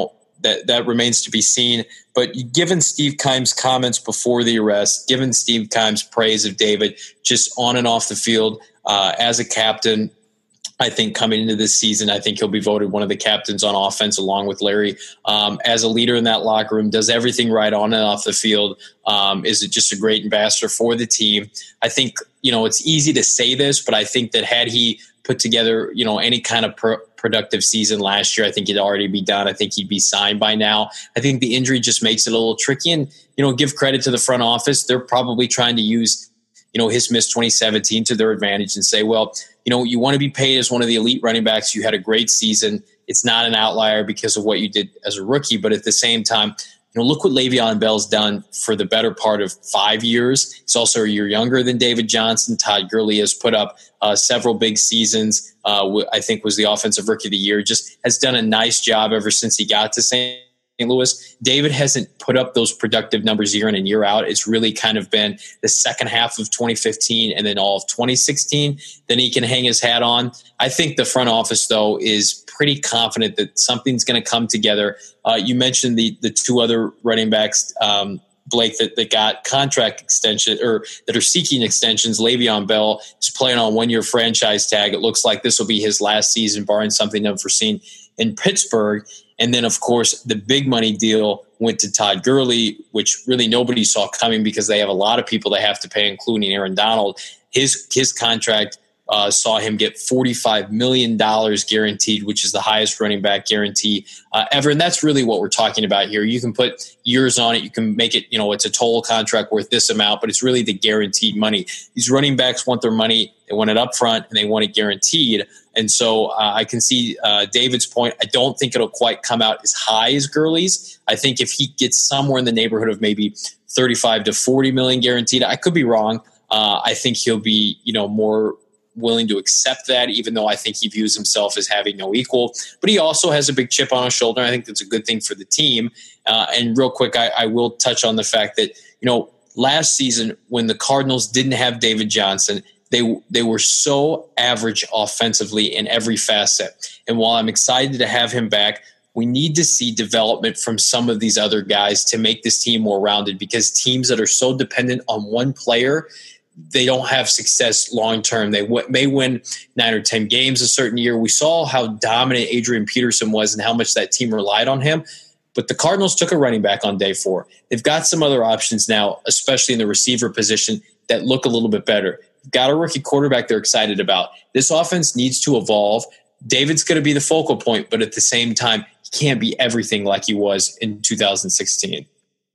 that remains to be seen. But given Steve Keim's comments before the arrest, given Steve Keim's praise of David just on and off the field as a captain, I think coming into this season, I think he'll be voted one of the captains on offense along with Larry. As a leader in that locker room, does everything right on and off the field. Is it just a great ambassador for the team? I think, it's easy to say this, but I think that had he put together, any kind of productive season last year, I think he'd already be done. I think he'd be signed by now. I think the injury just makes it a little tricky, and, give credit to the front office. They're probably trying to use, his miss 2017 to their advantage and say, well, you want to be paid as one of the elite running backs. You had a great season. It's not an outlier because of what you did as a rookie. But at the same time, look what Le'Veon Bell's done for the better part of 5 years. He's also a year younger than David Johnson. Todd Gurley has put up several big seasons. I think was the offensive rookie of the year. Just has done a nice job ever since he got to St. Louis. David hasn't put up those productive numbers year in and year out. It's really kind of been the second half of 2015 and then all of 2016. Then he can hang his hat on. I think the front office, though, is pretty confident that something's going to come together. You mentioned the two other running backs, Blake, that got contract extension or that are seeking extensions. Le'Veon Bell is playing on 1 year franchise tag. It looks like this will be his last season, barring something unforeseen in Pittsburgh. And then, of course, the big money deal went to Todd Gurley, which really nobody saw coming because they have a lot of people they have to pay, including Aaron Donald. His contract saw him get $45 million guaranteed, which is the highest running back guarantee ever. And that's really what we're talking about here. You can put years on it. You can make it, it's a total contract worth this amount, but it's really the guaranteed money. These running backs want their money. They want it up front and they want it guaranteed. And so I can see David's point. I don't think it'll quite come out as high as Gurley's. I think if he gets somewhere in the neighborhood of maybe 35 to 40 million guaranteed, I could be wrong. I think he'll be, more willing to accept that, even though I think he views himself as having no equal. But he also has a big chip on his shoulder. I think that's a good thing for the team. And real quick, I will touch on the fact that, last season when the Cardinals didn't have David Johnson, they were so average offensively in every facet. And while I'm excited to have him back, we need to see development from some of these other guys to make this team more rounded, because teams that are so dependent on one player, they don't have success long-term. They may win 9 or 10 games a certain year. We saw how dominant Adrian Peterson was and how much that team relied on him. But the Cardinals took a running back on day 4. They've got some other options now, especially in the receiver position, that look a little bit better. Got a rookie quarterback they're excited about. This offense needs to evolve. David's going to be the focal point, but at the same time, he can't be everything like he was in 2016.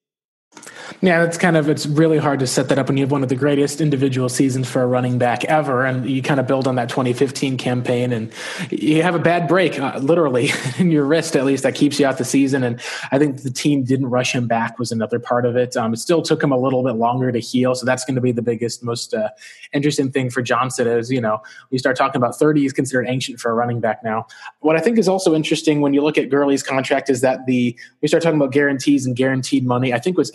Yeah, it's really hard to set that up when you have one of the greatest individual seasons for a running back ever, and you kind of build on that 2015 campaign, and you have a bad break, literally, in your wrist at least, that keeps you out the season. And I think the team didn't rush him back was another part of it. It still took him a little bit longer to heal, so that's going to be the biggest, most interesting thing for Johnson is, we start talking about 30, he's considered ancient for a running back now. What I think is also interesting when you look at Gurley's contract is that we start talking about guarantees and guaranteed money. I think what's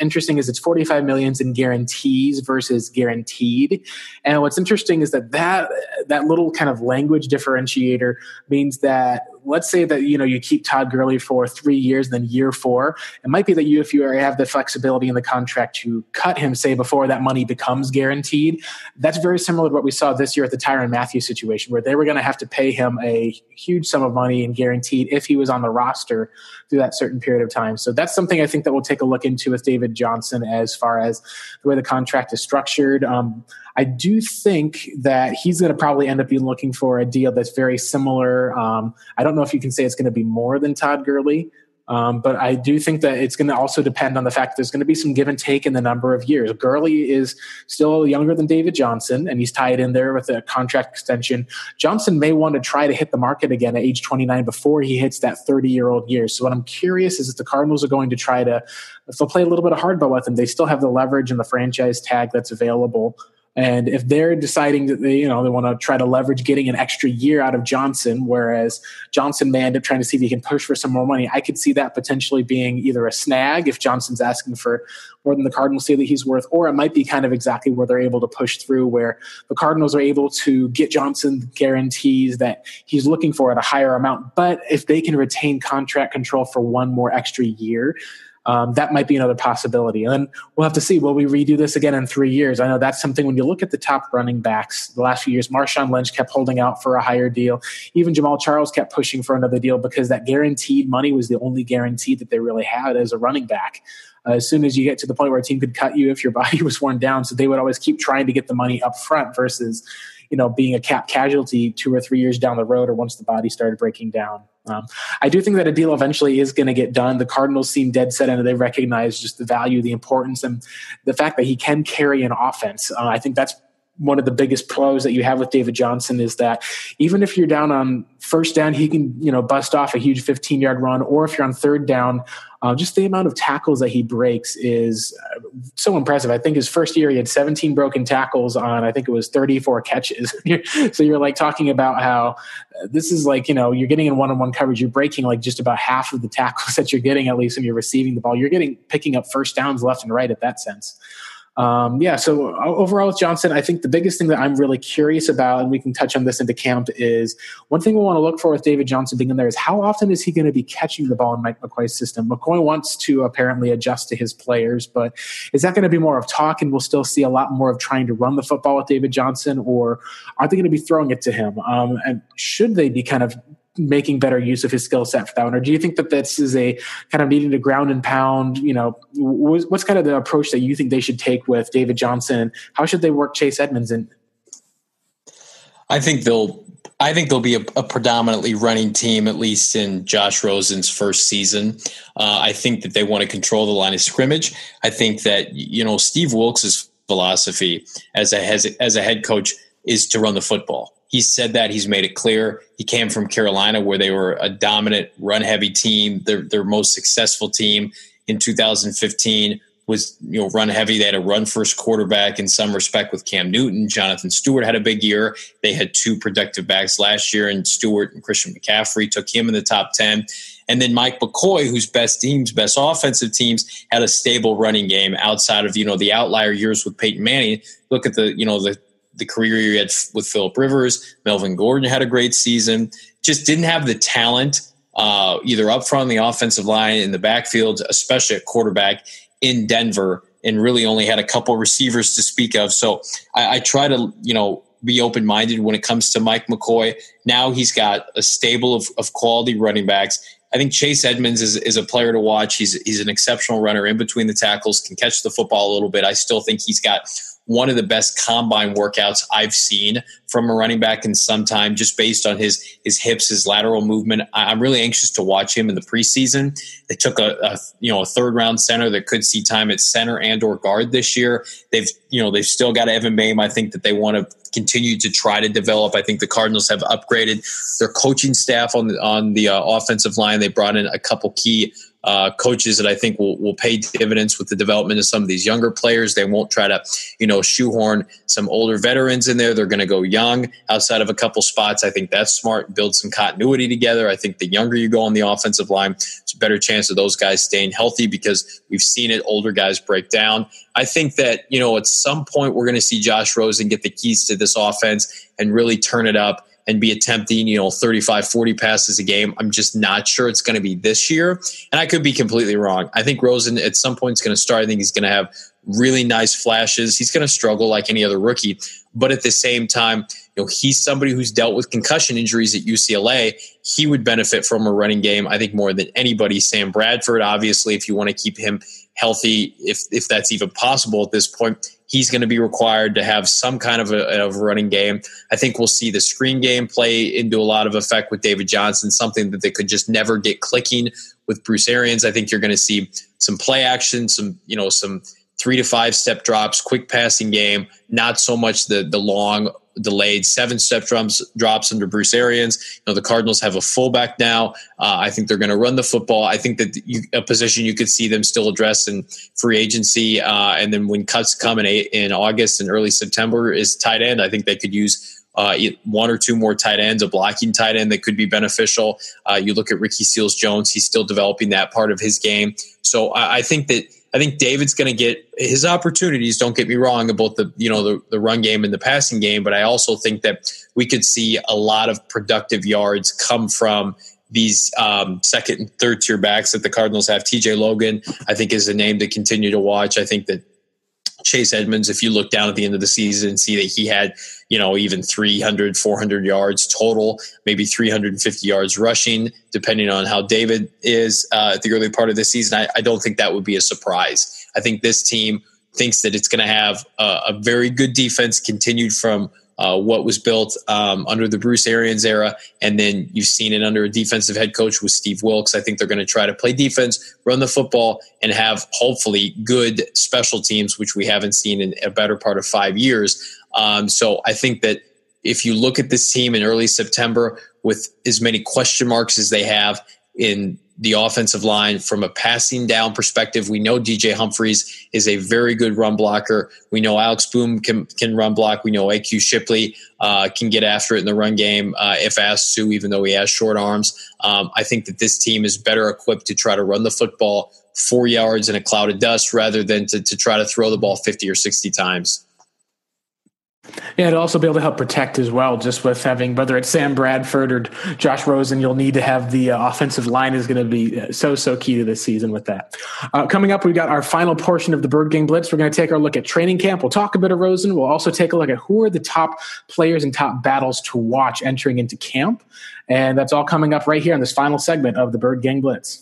interesting is it's $45 million in guarantees versus guaranteed. And what's interesting is that little kind of language differentiator means that, let's say that, you keep Todd Gurley for 3 years, then year 4, it might be that if you have the flexibility in the contract to cut him, say, before that money becomes guaranteed. That's very similar to what we saw this year at the Tyrann Mathieu situation, where they were going to have to pay him a huge sum of money and guaranteed if he was on the roster through that certain period of time. So that's something I think that we'll take a look into with David Johnson as far as the way the contract is structured. I do think that he's going to probably end up being looking for a deal that's very similar. I don't know if you can say it's going to be more than Todd Gurley, but I do think that it's going to also depend on the fact that there's going to be some give and take in the number of years. Gurley is still younger than David Johnson, and he's tied in there with a contract extension. Johnson may want to try to hit the market again at age 29 before he hits that 30-year-old year. So what I'm curious is if the Cardinals are going to try to, if they'll play a little bit of hardball with him, they still have the leverage and the franchise tag that's available. And if they're deciding that they want to try to leverage getting an extra year out of Johnson, whereas Johnson may end up trying to see if he can push for some more money, I could see that potentially being either a snag if Johnson's asking for more than the Cardinals say that he's worth, or it might be kind of exactly where they're able to push through, where the Cardinals are able to get Johnson guarantees that he's looking for at a higher amount. But if they can retain contract control for one more extra year, that might be another possibility. And then we'll have to see, will we redo this again in 3 years? I know that's something when you look at the top running backs the last few years, Marshawn Lynch kept holding out for a higher deal. Even Jamal Charles kept pushing for another deal because that guaranteed money was the only guarantee that they really had as a running back. As soon as you get to the point where a team could cut you if your body was worn down. So they would always keep trying to get the money up front versus, being a cap casualty 2 or 3 years down the road or once the body started breaking down. I do think that a deal eventually is going to get done. The Cardinals seem dead set and they recognize just the value, the importance, and the fact that he can carry an offense. I think that's one of the biggest pros that you have with David Johnson is that even if you're down on first down, he can, bust off a huge 15-yard run, or if you're on third down, just the amount of tackles that he breaks is so impressive. I think his first year he had 17 broken tackles on, I think it was 34 catches. So you're like talking about how this is like, you're getting in one-on-one coverage, you're breaking like just about half of the tackles that you're getting, at least when you're receiving the ball. You're picking up first downs left and right at that sense. So overall with Johnson, I think the biggest thing that I'm really curious about, and we can touch on this into camp, is one thing we want to look for with David Johnson being in there is how often is he going to be catching the ball in Mike McCoy's system? McCoy wants to apparently adjust to his players, but is that going to be more of talk and we'll still see a lot more of trying to run the football with David Johnson, or are they going to be throwing it to him? And should they be kind of making better use of his skill set for that one? Or do you think that this is a kind of needing to ground and pound, what's kind of the approach that you think they should take with David Johnson? How should they work Chase Edmonds in? I think they'll be a predominantly running team, at least in Josh Rosen's first season. I think that they want to control the line of scrimmage. I think that, Steve Wilks' philosophy as a head coach is to run the football. He's said that. He's made it clear. He came from Carolina, where they were a dominant run-heavy team. Their most successful team in 2015 was run-heavy. They had a run-first quarterback in some respect with Cam Newton. Jonathan Stewart had a big year. They had 2 productive backs last year, and Stewart and Christian McCaffrey took him in the top 10. And then Mike McCoy, whose best offensive teams, had a stable running game outside of the outlier years with Peyton Manning. Look at the career he had with Phillip Rivers. Melvin Gordon had a great season. Just didn't have the talent either up front on the offensive line, in the backfield, especially at quarterback in Denver, and really only had a couple receivers to speak of. So I try to, be open-minded when it comes to Mike McCoy. Now he's got a stable of quality running backs. I think Chase Edmonds is a player to watch. He's an exceptional runner in between the tackles, can catch the football a little bit. I still think he's got one of the best combine workouts I've seen from a running back in some time, just based on his hips, his lateral movement. I'm really anxious to watch him in the preseason. They took a third round center that could see time at center and or guard this year. They've still got Evan Boehm. I think that they want to continue to try to develop. I think the Cardinals have upgraded their coaching staff on the offensive line. They brought in a couple key coaches that I think will pay dividends with the development of some of these younger players. They won't try to, shoehorn some older veterans in there. They're going to go young outside of a couple spots. I think that's smart. Build some continuity together. I think the younger you go on the offensive line, it's a better chance of those guys staying healthy because we've seen it. Older guys break down. I think that, at some point we're going to see Josh Rosen get the keys to this offense and really turn it up and be attempting, 35, 40 passes a game. I'm just not sure it's going to be this year. And I could be completely wrong. I think Rosen at some point is going to start. I think he's going to have really nice flashes. He's going to struggle like any other rookie. But at the same time, he's somebody who's dealt with concussion injuries at UCLA. He would benefit from a running game, I think, more than anybody. Sam Bradford, obviously, if you want to keep him healthy, if that's even possible at this point, he's going to be required to have some kind of a running game. I think we'll see the screen game play into a lot of effect with David Johnson, something that they could just never get clicking with Bruce Arians. I think you're going to see some play action, some 3 to 5 step drops, quick passing game, not so much the long delayed 7-step drops under Bruce Arians. The Cardinals have a fullback now. I think they're going to run the football. I think that a position you could see them still address in free agency. And then when cuts come in August and early September is tight end. I think they could use 1 or 2 more tight ends, a blocking tight end that could be beneficial. You look at Ricky Seals-Jones, he's still developing that part of his game. So I think David's going to get his opportunities. Don't get me wrong about the run game and the passing game, but I also think that we could see a lot of productive yards come from these second and third tier backs that the Cardinals have. TJ Logan, I think, is a name to continue to watch. I think that Chase Edmonds, if you look down at the end of the season and see that he had, even 300, 400 yards total, maybe 350 yards rushing, depending on how David is at the early part of the season, I don't think that would be a surprise. I think this team thinks that it's going to have a very good defense continued from what was built under the Bruce Arians era. And then you've seen it under a defensive head coach with Steve Wilks. I think they're going to try to play defense, run the football, and have hopefully good special teams, which we haven't seen in a better part of 5 years. So I think that if you look at this team in early September with as many question marks as they have in the offensive line from a passing down perspective, we know DJ Humphries is a very good run blocker. We know Alex Boone can run block. We know AQ Shipley can get after it in the run game if asked to, even though he has short arms. I think that this team is better equipped to try to run the football 4 yards in a cloud of dust rather than to try to throw the ball 50 or 60 times. Yeah, to also be able to help protect as well, just with having, whether it's Sam Bradford or Josh Rosen, you'll need to have the offensive line is going to be so key to this season with that. Coming up, we've got our final portion of the Bird Gang Blitz. We're going to take our look at training camp. We'll talk a bit of Rosen. We'll also take a look at who are the top players and top battles to watch entering into camp. And that's all coming up right here in this final segment of the Bird Gang Blitz.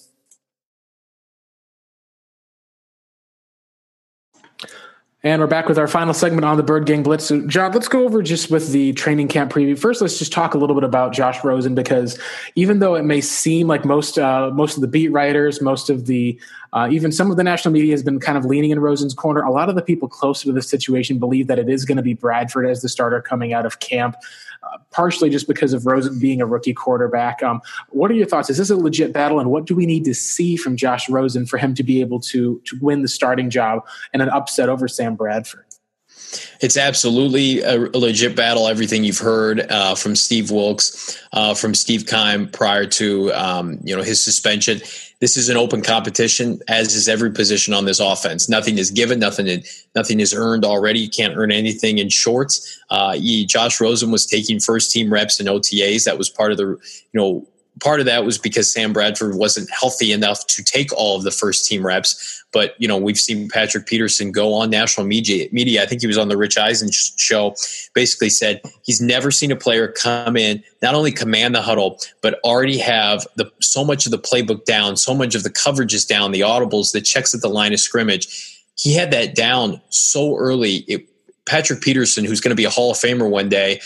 And we're back with our final segment on the Bird Gang Blitz. So, John, let's go over just with the training camp preview. First, let's just talk a little bit about Josh Rosen, because even though it may seem like most of the beat writers, most of the even some of the national media has been kind of leaning in Rosen's corner, a lot of the people closer to the situation believe that it is going to be Bradford as the starter coming out of camp, partially just because of Rosen being a rookie quarterback. What are your thoughts? Is this a legit battle, and what do we need to see from Josh Rosen for him to be able to win the starting job in an upset over Sam Bradford? It's absolutely a legit battle. Everything you've heard from Steve Wilks, from Steve Keim prior to his suspension. This is an open competition, as is every position on this offense. Nothing is given, nothing is earned already. You can't earn anything in shorts. Josh Rosen was taking first team reps and OTAs. That was part of the part of that was because Sam Bradford wasn't healthy enough to take all of the first team reps. But, we've seen Patrick Peterson go on national media. I think he was on the Rich Eisen show, basically said he's never seen a player come in, not only command the huddle, but already have so much of the playbook down, so much of the coverage is down, the audibles, the checks at the line of scrimmage. He had that down so early. Patrick Peterson, who's going to be a Hall of Famer one day,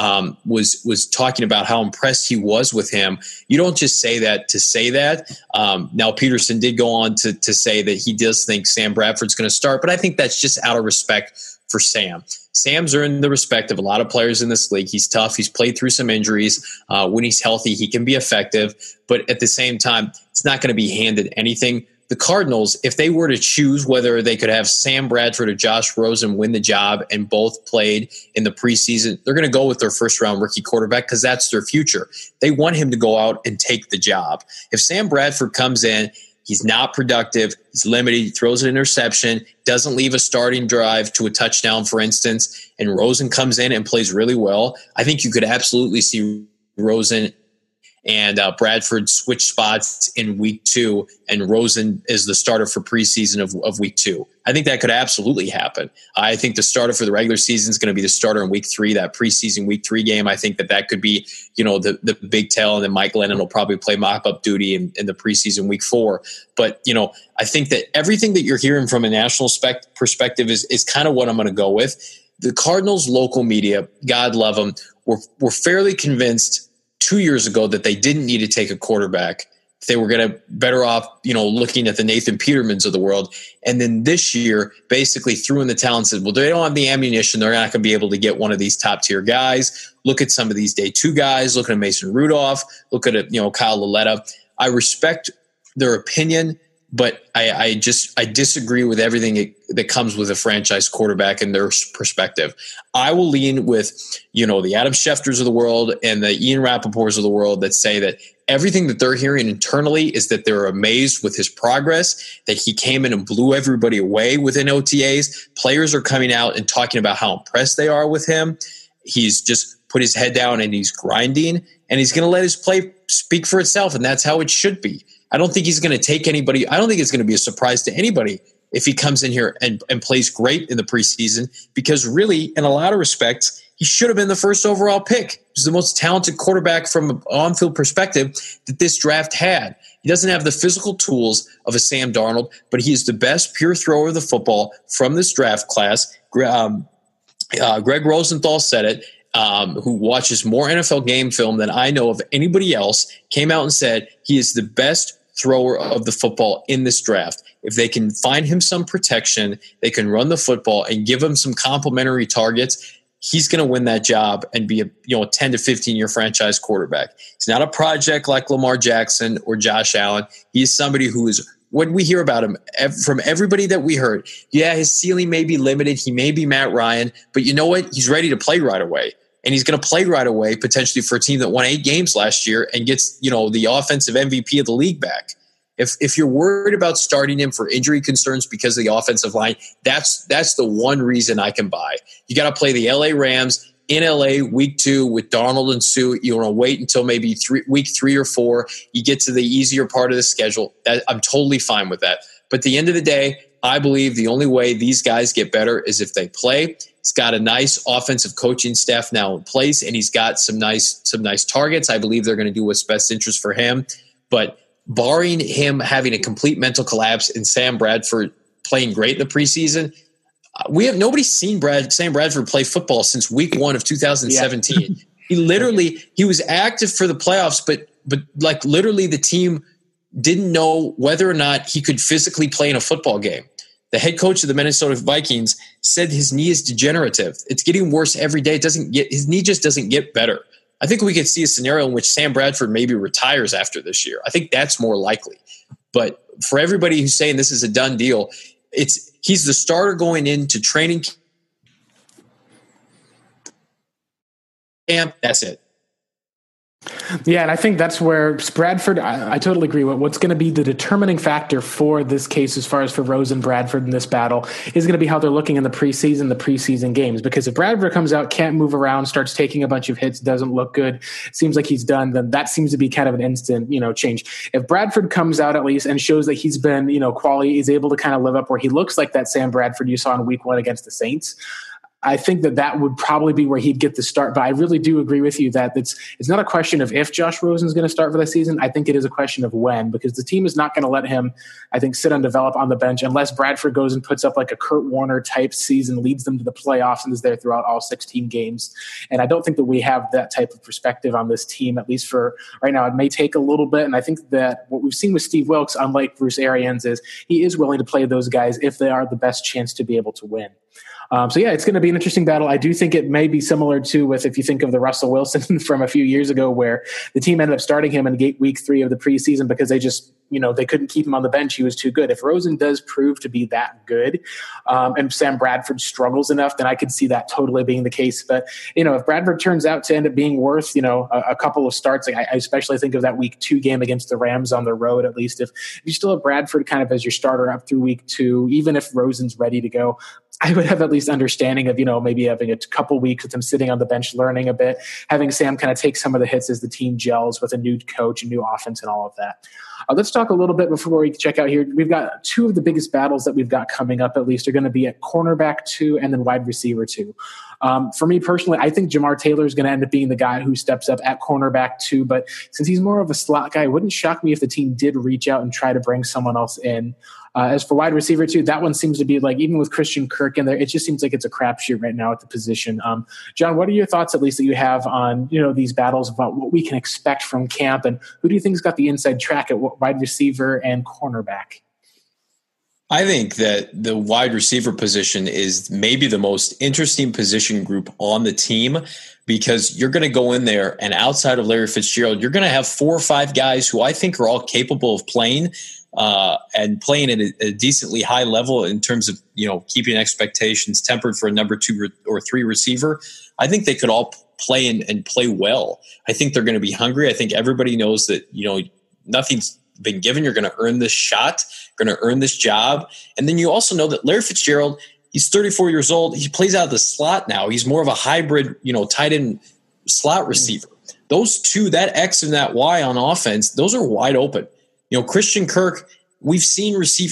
was talking about how impressed he was with him. You don't just say that to say that. Now, Peterson did go on to say that he does think Sam Bradford's going to start, but I think that's just out of respect for Sam. Sam's earned the respect of a lot of players in this league. He's tough. He's played through some injuries. When he's healthy, he can be effective. But at the same time, it's not going to be handed anything. The Cardinals, if they were to choose whether they could have Sam Bradford or Josh Rosen win the job and both played in the preseason, they're going to go with their first-round rookie quarterback because that's their future. They want him to go out and take the job. If Sam Bradford comes in, he's not productive, he's limited, he throws an interception, doesn't leave a starting drive to a touchdown, for instance, and Rosen comes in and plays really well, I think you could absolutely see Rosen and Bradford switch spots in week 2, and Rosen is the starter for preseason of week 2. I think that could absolutely happen. I think the starter for the regular season is going to be the starter in week 3, that preseason week 3 game. I think that could be, the big tell, and then Mike Lennon will probably play mop-up duty in the preseason week 4. But, I think that everything that you're hearing from a national perspective is kind of what I'm going to go with. The Cardinals' local media, God love them, were fairly convinced 2 years ago that they didn't need to take a quarterback. They were going to better off, looking at the Nathan Petermans of the world. And then this year basically threw in the towel and said, well, they don't have the ammunition. They're not going to be able to get one of these top tier guys. Look at some of these day 2 guys. Look at Mason Rudolph. Look at, Kyle Lauletta. I respect their opinion, but I disagree with everything that comes with a franchise quarterback and their perspective. I will lean with, the Adam Schefters of the world and the Ian Rappaports of the world that say that everything that they're hearing internally is that they're amazed with his progress, that he came in and blew everybody away within OTAs. Players are coming out and talking about how impressed they are with him. He's just put his head down and he's grinding, and he's going to let his play speak for itself, and that's how it should be. I don't think he's going to take anybody. I don't think it's going to be a surprise to anybody if he comes in here and plays great in the preseason, because really, in a lot of respects, he should have been the first overall pick. He's the most talented quarterback from an on-field perspective that this draft had. He doesn't have the physical tools of a Sam Darnold, but he is the best pure thrower of the football from this draft class. Greg Rosenthal said it, who watches more NFL game film than I know of anybody else, came out and said he is the best thrower of the football in this draft. If they can find him some protection, they can run the football and give him some complementary targets, he's going to win that job and be a 10 to 15-year franchise quarterback. He's not a project like Lamar Jackson or Josh Allen. He is somebody who is, what we hear about him from everybody that we heard, yeah, his ceiling may be limited. He may be Matt Ryan, but you know what? He's ready to play right away. And he's going to play right away, potentially for a team that won 8 games last year and gets, the offensive MVP of the league back. If you're worried about starting him for injury concerns because of the offensive line, that's the one reason I can buy. You got to play the LA Rams in LA week 2 with Darnold and Sue. You want to wait until maybe week 3 or 4. You get to the easier part of the schedule. I'm totally fine with that. But at the end of the day, I believe the only way these guys get better is if they play. He's got a nice offensive coaching staff now in place, and he's got some nice targets. I believe they're going to do what's best interest for him. But barring him having a complete mental collapse and Sam Bradford playing great in the preseason, nobody's seen Sam Bradford play football since week 1 of 2017. Yeah. He was active for the playoffs, but like literally the team didn't know whether or not he could physically play in a football game. The head coach of the Minnesota Vikings said his knee is degenerative. It's getting worse every day. His knee just doesn't get better. I think we could see a scenario in which Sam Bradford maybe retires after this year. I think that's more likely. But for everybody who's saying this is a done deal, he's the starter going into training camp. That's it. Yeah, and I think that's where Bradford, I totally agree with what's going to be the determining factor for this case as far as for Rose and Bradford in this battle is going to be how they're looking in the preseason games. Because if Bradford comes out, can't move around, starts taking a bunch of hits, doesn't look good, it seems like he's done, then that seems to be kind of an instant, change. If Bradford comes out at least and shows that he's been, quality, is able to kind of live up where he looks like that Sam Bradford you saw in week 1 against the Saints, I think that would probably be where he'd get the start. But I really do agree with you that it's not a question of if Josh Rosen's going to start for the season. I think it is a question of when, because the team is not going to let him, I think, sit and develop on the bench unless Bradford goes and puts up like a Kurt Warner type season, leads them to the playoffs, and is there throughout all 16 games. And I don't think that we have that type of perspective on this team, at least for right now. It may take a little bit. And I think that what we've seen with Steve Wilkes, unlike Bruce Arians, is he is willing to play those guys if they are the best chance to be able to win. So yeah, it's going to be an interesting battle. I do think it may be similar to with, if you think of the Russell Wilson from a few years ago, where the team ended up starting him in week 3 of the preseason because they just, they couldn't keep him on the bench. He was too good. If Rosen does prove to be that good, and Sam Bradford struggles enough, then I could see that totally being the case. But, if Bradford turns out to end up being worth, a couple of starts, like I especially think of that week 2 game against the Rams on the road, at least if you still have Bradford kind of as your starter up through week 2, even if Rosen's ready to go, I would have at least understanding of, maybe having a couple weeks with him sitting on the bench, learning a bit, having Sam kind of take some of the hits as the team gels with a new coach, a new offense, and all of that. Let's talk a little bit before we check out here. We've got 2 of the biggest battles that we've got coming up, at least, are going to be at cornerback 2 and then wide receiver 2. For me personally, I think Jamar Taylor is going to end up being the guy who steps up at cornerback 2. But since he's more of a slot guy, it wouldn't shock me if the team did reach out and try to bring someone else in. As for wide receiver 2, that one seems to be like, even with Christian Kirk in there, it just seems like it's a crapshoot right now at the position. John, what are your thoughts, at least, that you have on these battles about what we can expect from camp, and who do you think's got the inside track at wide receiver and cornerback? I think that the wide receiver position is maybe the most interesting position group on the team, because you're going to go in there and outside of Larry Fitzgerald, you're going to have 4 or 5 guys who I think are all capable of playing and playing at a decently high level in terms of, keeping expectations tempered for a number 2 or 3 receiver. I think they could all play and play well. I think they're going to be hungry. I think everybody knows that, nothing's been given. You're going to earn this shot, going to earn this job. And then you also know that Larry Fitzgerald, he's 34 years old. He plays out of the slot now. He's more of a hybrid, tight end slot receiver. Those 2, that X and that Y on offense, those are wide open. Christian Kirk, we've seen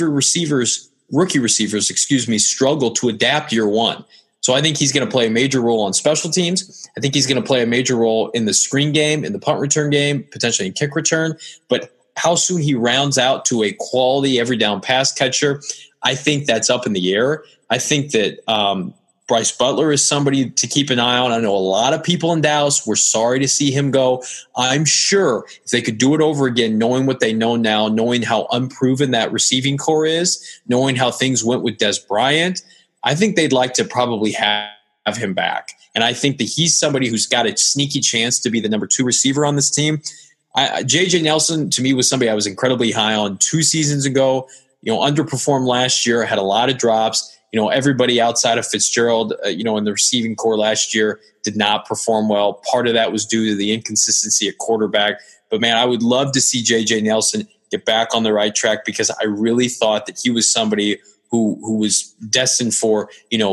rookie receivers, struggle to adapt year 1. So I think he's going to play a major role on special teams. I think he's going to play a major role in the screen game, in the punt return game, potentially in kick return. But how soon he rounds out to a quality every down pass catcher, I think that's up in the air. I think that Bryce Butler is somebody to keep an eye on. I know a lot of people in Dallas were sorry to see him go. I'm sure if they could do it over again, knowing what they know now, knowing how unproven that receiving core is, knowing how things went with Des Bryant, I think they'd like to probably have him back. And I think that he's somebody who's got a sneaky chance to be the number 2 receiver on this team. J.J. Nelson, to me, was somebody I was incredibly high on 2 seasons ago. Underperformed last year, had a lot of drops. Everybody outside of Fitzgerald, in the receiving core last year did not perform well. Part of that was due to the inconsistency at quarterback. But, man, I would love to see J.J. Nelson get back on the right track, because I really thought that he was somebody who was destined for,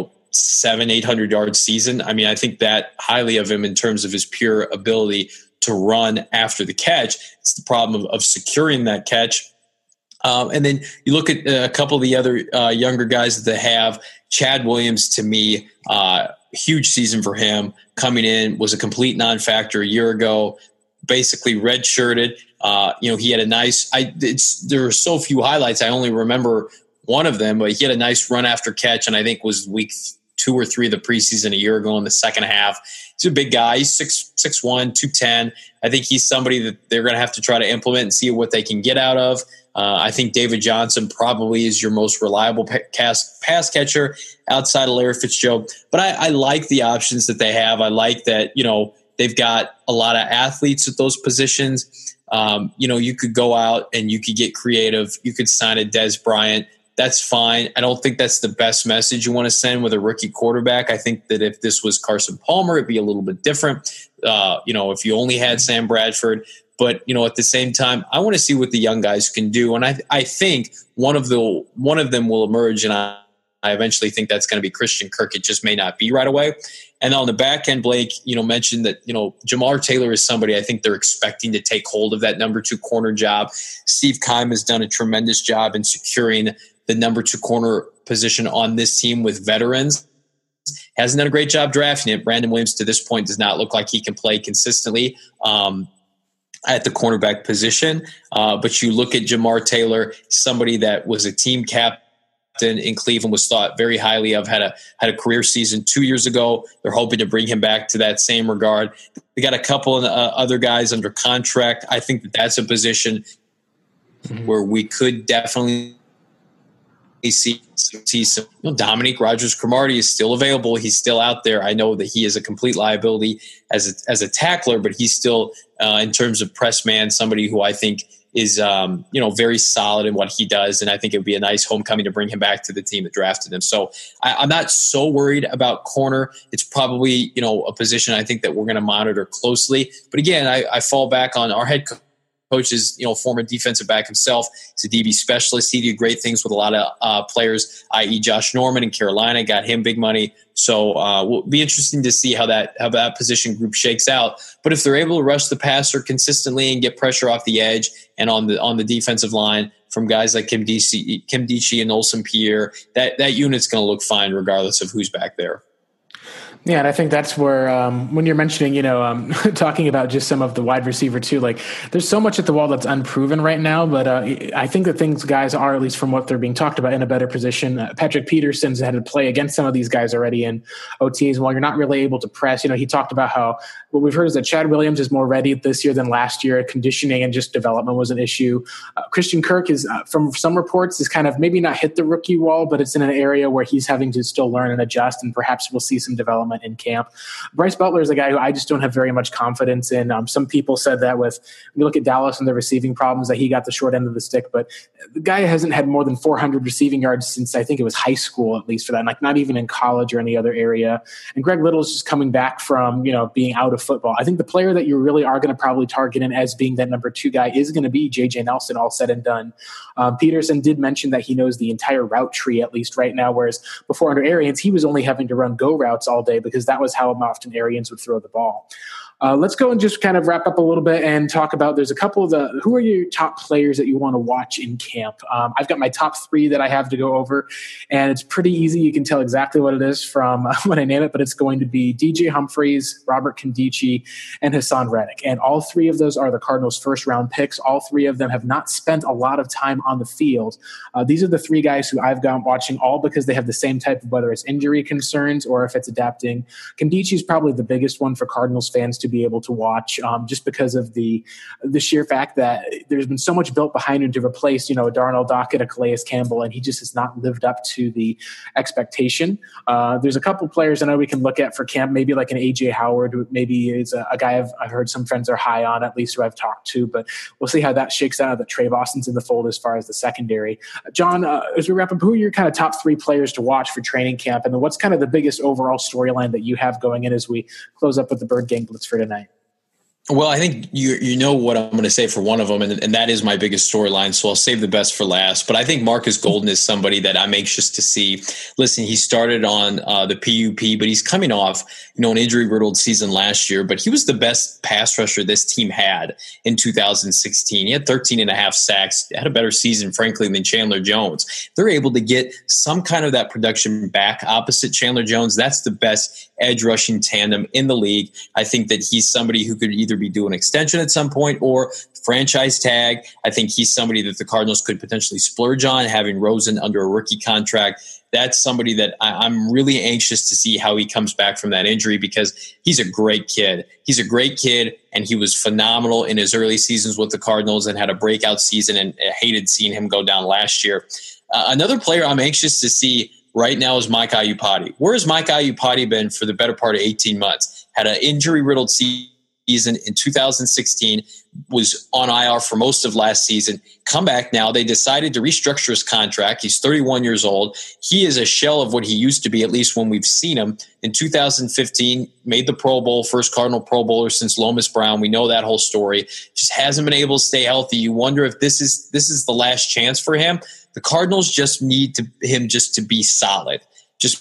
700-800 yard season. I mean, I think that highly of him in terms of his pure ability to run after the catch. It's the problem of securing that catch. And then you look at a couple of the other younger guys that they have. Chad Williams, to me, huge season for him. Coming in, was a complete non-factor a year ago, basically redshirted. He had a nice there were so few highlights, I only remember one of them, but he had a nice run after catch, and I think was week 2 or 3 of the preseason a year ago in the second half. He's a big guy. He's 6'1", 210. I think he's somebody that they're going to have to try to implement and see what they can get out of. I think David Johnson probably is your most reliable pass catcher outside of Larry Fitzgerald. But I like the options that they have. I like that, they've got a lot of athletes at those positions. You could go out and you could get creative. You could sign a Des Bryant. That's fine. I don't think that's the best message you want to send with a rookie quarterback. I think that if this was Carson Palmer, it'd be a little bit different. If you only had Sam Bradford. But, at the same time, I want to see what the young guys can do. And I think one of them will emerge, and I eventually think that's going to be Christian Kirk. It just may not be right away. And on the back end, Blake, mentioned that, Jamar Taylor is somebody I think they're expecting to take hold of that number 2 corner job. Steve Keim has done a tremendous job in securing the number 2 corner position on this team with veterans. Hasn't done a great job drafting it. Brandon Williams to this point does not look like he can play consistently at the cornerback position. But you look at Jamar Taylor, somebody that was a team captain in Cleveland, was thought very highly of, had a career season 2 years ago. They're hoping to bring him back to that same regard. They got a couple of other guys under contract. I think that's a position where we could definitely see some. Dominique Rodgers-Cromartie is still available. He's still out there. I know that he is a complete liability as a tackler, but he's still, in terms of press man, somebody who I think is very solid in what he does, and I think it would be a nice homecoming to bring him back to the team that drafted him. So I'm not so worried about corner. It's probably a position I think that we're going to monitor closely. But again, I fall back on our head coach is, former defensive back himself. He's a DB specialist. He did great things with a lot of players, i.e. Josh Norman in Carolina, got him big money. So will be interesting to see how that position group shakes out. But if they're able to rush the passer consistently and get pressure off the edge and on the defensive line from guys like Kim Dichie and Olsen Pierre, that unit's going to look fine regardless of who's back there. Yeah, and I think that's where when you're mentioning, talking about just some of the wide receiver too, like there's so much at the wall that's unproven right now, but I think that guys are, at least from what they're being talked about, in a better position. Patrick Peterson's had to play against some of these guys already in OTAs. While you're not really able to press, he talked about how what we've heard is that Chad Williams is more ready this year than last year. Conditioning and just development was an issue. Christian Kirk is, from some reports, is kind of maybe not hit the rookie wall, but it's in an area where he's having to still learn and adjust, and perhaps we'll see some development in camp. Bryce Butler is a guy who I just don't have very much confidence in. Some people said that when you look at Dallas and their receiving problems, that he got the short end of the stick, but the guy hasn't had more than 400 receiving yards since I think it was high school, at least for that, like not even in college or any other area. And Greg Little is just coming back from, being out of football. I think the player that you really are going to probably target in as being that number 2 guy is going to be JJ Nelson, all said and done. Peterson did mention that he knows the entire route tree, at least right now, whereas before under Arians, he was only having to run go routes all day because that was how often Arians would throw the ball. Let's go and just kind of wrap up a little bit and talk about, there's a couple of who are your top players that you want to watch in camp? I've got my top 3 that I have to go over, and it's pretty easy. You can tell exactly what it is from when I name it, but it's going to be DJ Humphries, Robert Nkemdiche, and Hassan Reddick. And all 3 of those are the Cardinals' first-round picks. All 3 of them have not spent a lot of time on the field. These are the 3 guys who I've gone watching, all because they have the same type of, whether it's injury concerns or if it's adapting. Nkemdiche is probably the biggest one for Cardinals fans to be able to watch, just because of the sheer fact that there's been so much built behind him to replace, a Darnell Dockett, a Calais Campbell, and he just has not lived up to the expectation. There's a couple players I know we can look at for camp, maybe like an A.J. Howard, who maybe is a guy I've heard some friends are high on, at least who I've talked to, but we'll see how that shakes out. That Trey Boston's in the fold as far as the secondary. John, as we wrap up, who are your kind of top 3 players to watch for training camp, and then what's kind of the biggest overall storyline that you have going in as we close up with the Bird Gang Blitz for tonight? Well, I think you know what I'm going to say for one of them, and that is my biggest storyline, so I'll save the best for last. But I think Marcus Golden is somebody that I'm anxious to see. Listen, he started on the PUP, but he's coming off an injury-riddled season last year, but he was the best pass rusher this team had in 2016. He had 13.5 sacks, had a better season, frankly, than Chandler Jones. They're able to get some kind of that production back opposite Chandler Jones. That's the best edge rushing tandem in the league. I think that he's somebody who could either be due an extension at some point or franchise tag. I think he's somebody that the Cardinals could potentially splurge on, having Rosen under a rookie contract. That's somebody that I'm really anxious to see how he comes back from that injury, because he's a great kid. He's a great kid, and he was phenomenal in his early seasons with the Cardinals and had a breakout season, and hated seeing him go down last year. Another player I'm anxious to see right now is Mike Iupati. Where has Mike Iupati been for the better part of 18 months? Had an injury-riddled season in 2016, was on IR for most of last season. Come back now. They decided to restructure his contract. He's 31 years old. He is a shell of what he used to be, at least when we've seen him. In 2015, made the Pro Bowl, first Cardinal Pro Bowler since Lomas Brown. We know that whole story. Just hasn't been able to stay healthy. You wonder if this is the last chance for him. The Cardinals just need him to be solid. Just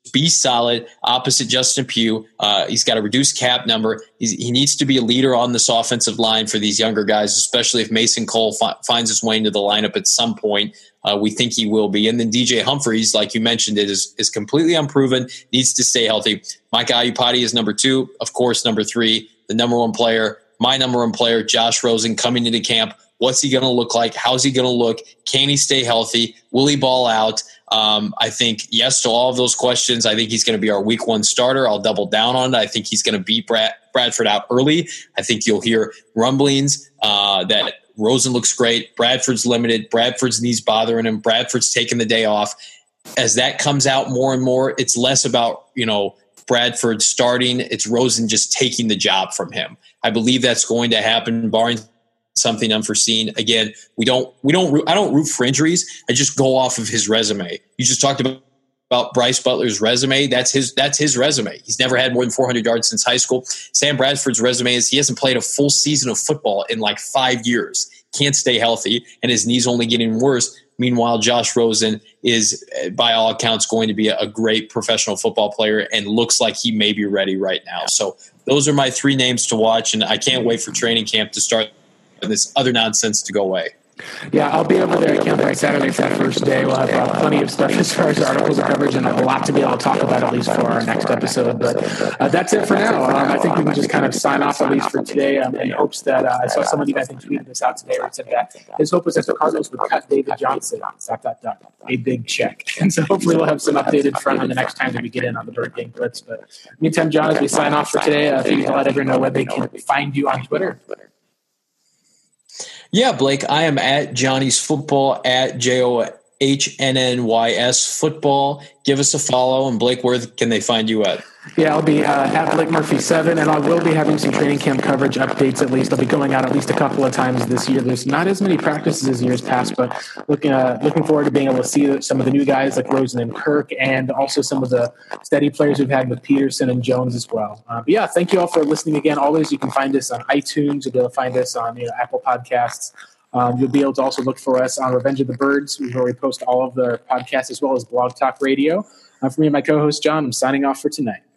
be solid opposite Justin Pugh. He's got a reduced cap number. He needs to be a leader on this offensive line for these younger guys, especially if Mason Cole finds his way into the lineup at some point. We think he will be. And then DJ Humphries, like you mentioned, is completely unproven, needs to stay healthy. Micah Iupati is number 2. Of course, number 3, the number 1 player, my number 1 player, Josh Rosen, coming into camp. What's he going to look like? How's he going to look? Can he stay healthy? Will he ball out? I think yes to all of those questions. I think he's going to be our week 1 starter. I'll double down on it. I think he's going to beat Bradford out early. I think you'll hear rumblings that Rosen looks great. Bradford's limited. Bradford's knees bothering him. Bradford's taking the day off. As that comes out more and more, it's less about, Bradford starting. It's Rosen just taking the job from him. I believe that's going to happen, barring something unforeseen. Again, I don't root for injuries. I just go off of his resume. You just talked about Bryce Butler's resume. That's his resume. He's never had more than 400 yards since high school. Sam Bradford's resume is he hasn't played a full season of football in like 5 years. Can't stay healthy, and his knee's only getting worse. Meanwhile, Josh Rosen is, by all accounts, going to be a great professional football player and looks like he may be ready right now. So those are my 3 names to watch, and I can't wait for training camp to start this other nonsense to go away. Yeah, I'll be over there at Camp Right Saturday for the first day. We'll have plenty of stuff as far as articles and coverage and a lot to be able to talk about, at least for our next episode. But that's it for now. I think we can just kind of sign off, at least for today, in hopes that I saw somebody, I think, tweeted this out today where it said that his hope was that the Cardinals would cut David Johnson, ... a big check. And so hopefully we'll have some updated from him the next time that we get in on the Bird Gang Blitz. But meantime, John, as we sign off for today, if you can let everyone know where they can find you on Twitter. Yeah, Blake, I am at Johnny's Football, at JOHNNYS Football. Give us a follow. And Blake, where can they find you at? Yeah, I'll be at Blake Murphy 7, and I will be having some training camp coverage updates. At least I'll be going out at least a couple of times this year. There's not as many practices as years past, but looking forward to being able to see some of the new guys like Rosen and Kirk, and also some of the steady players we've had with Peterson and Jones as well. But yeah, thank you all for listening again. Always, you can find us on iTunes. You'll be able to find us on Apple Podcasts. You'll be able to also look for us on Revenge of the Birds, where we post all of the podcasts as well as Blog Talk Radio. For me and my co-host John, I'm signing off for tonight.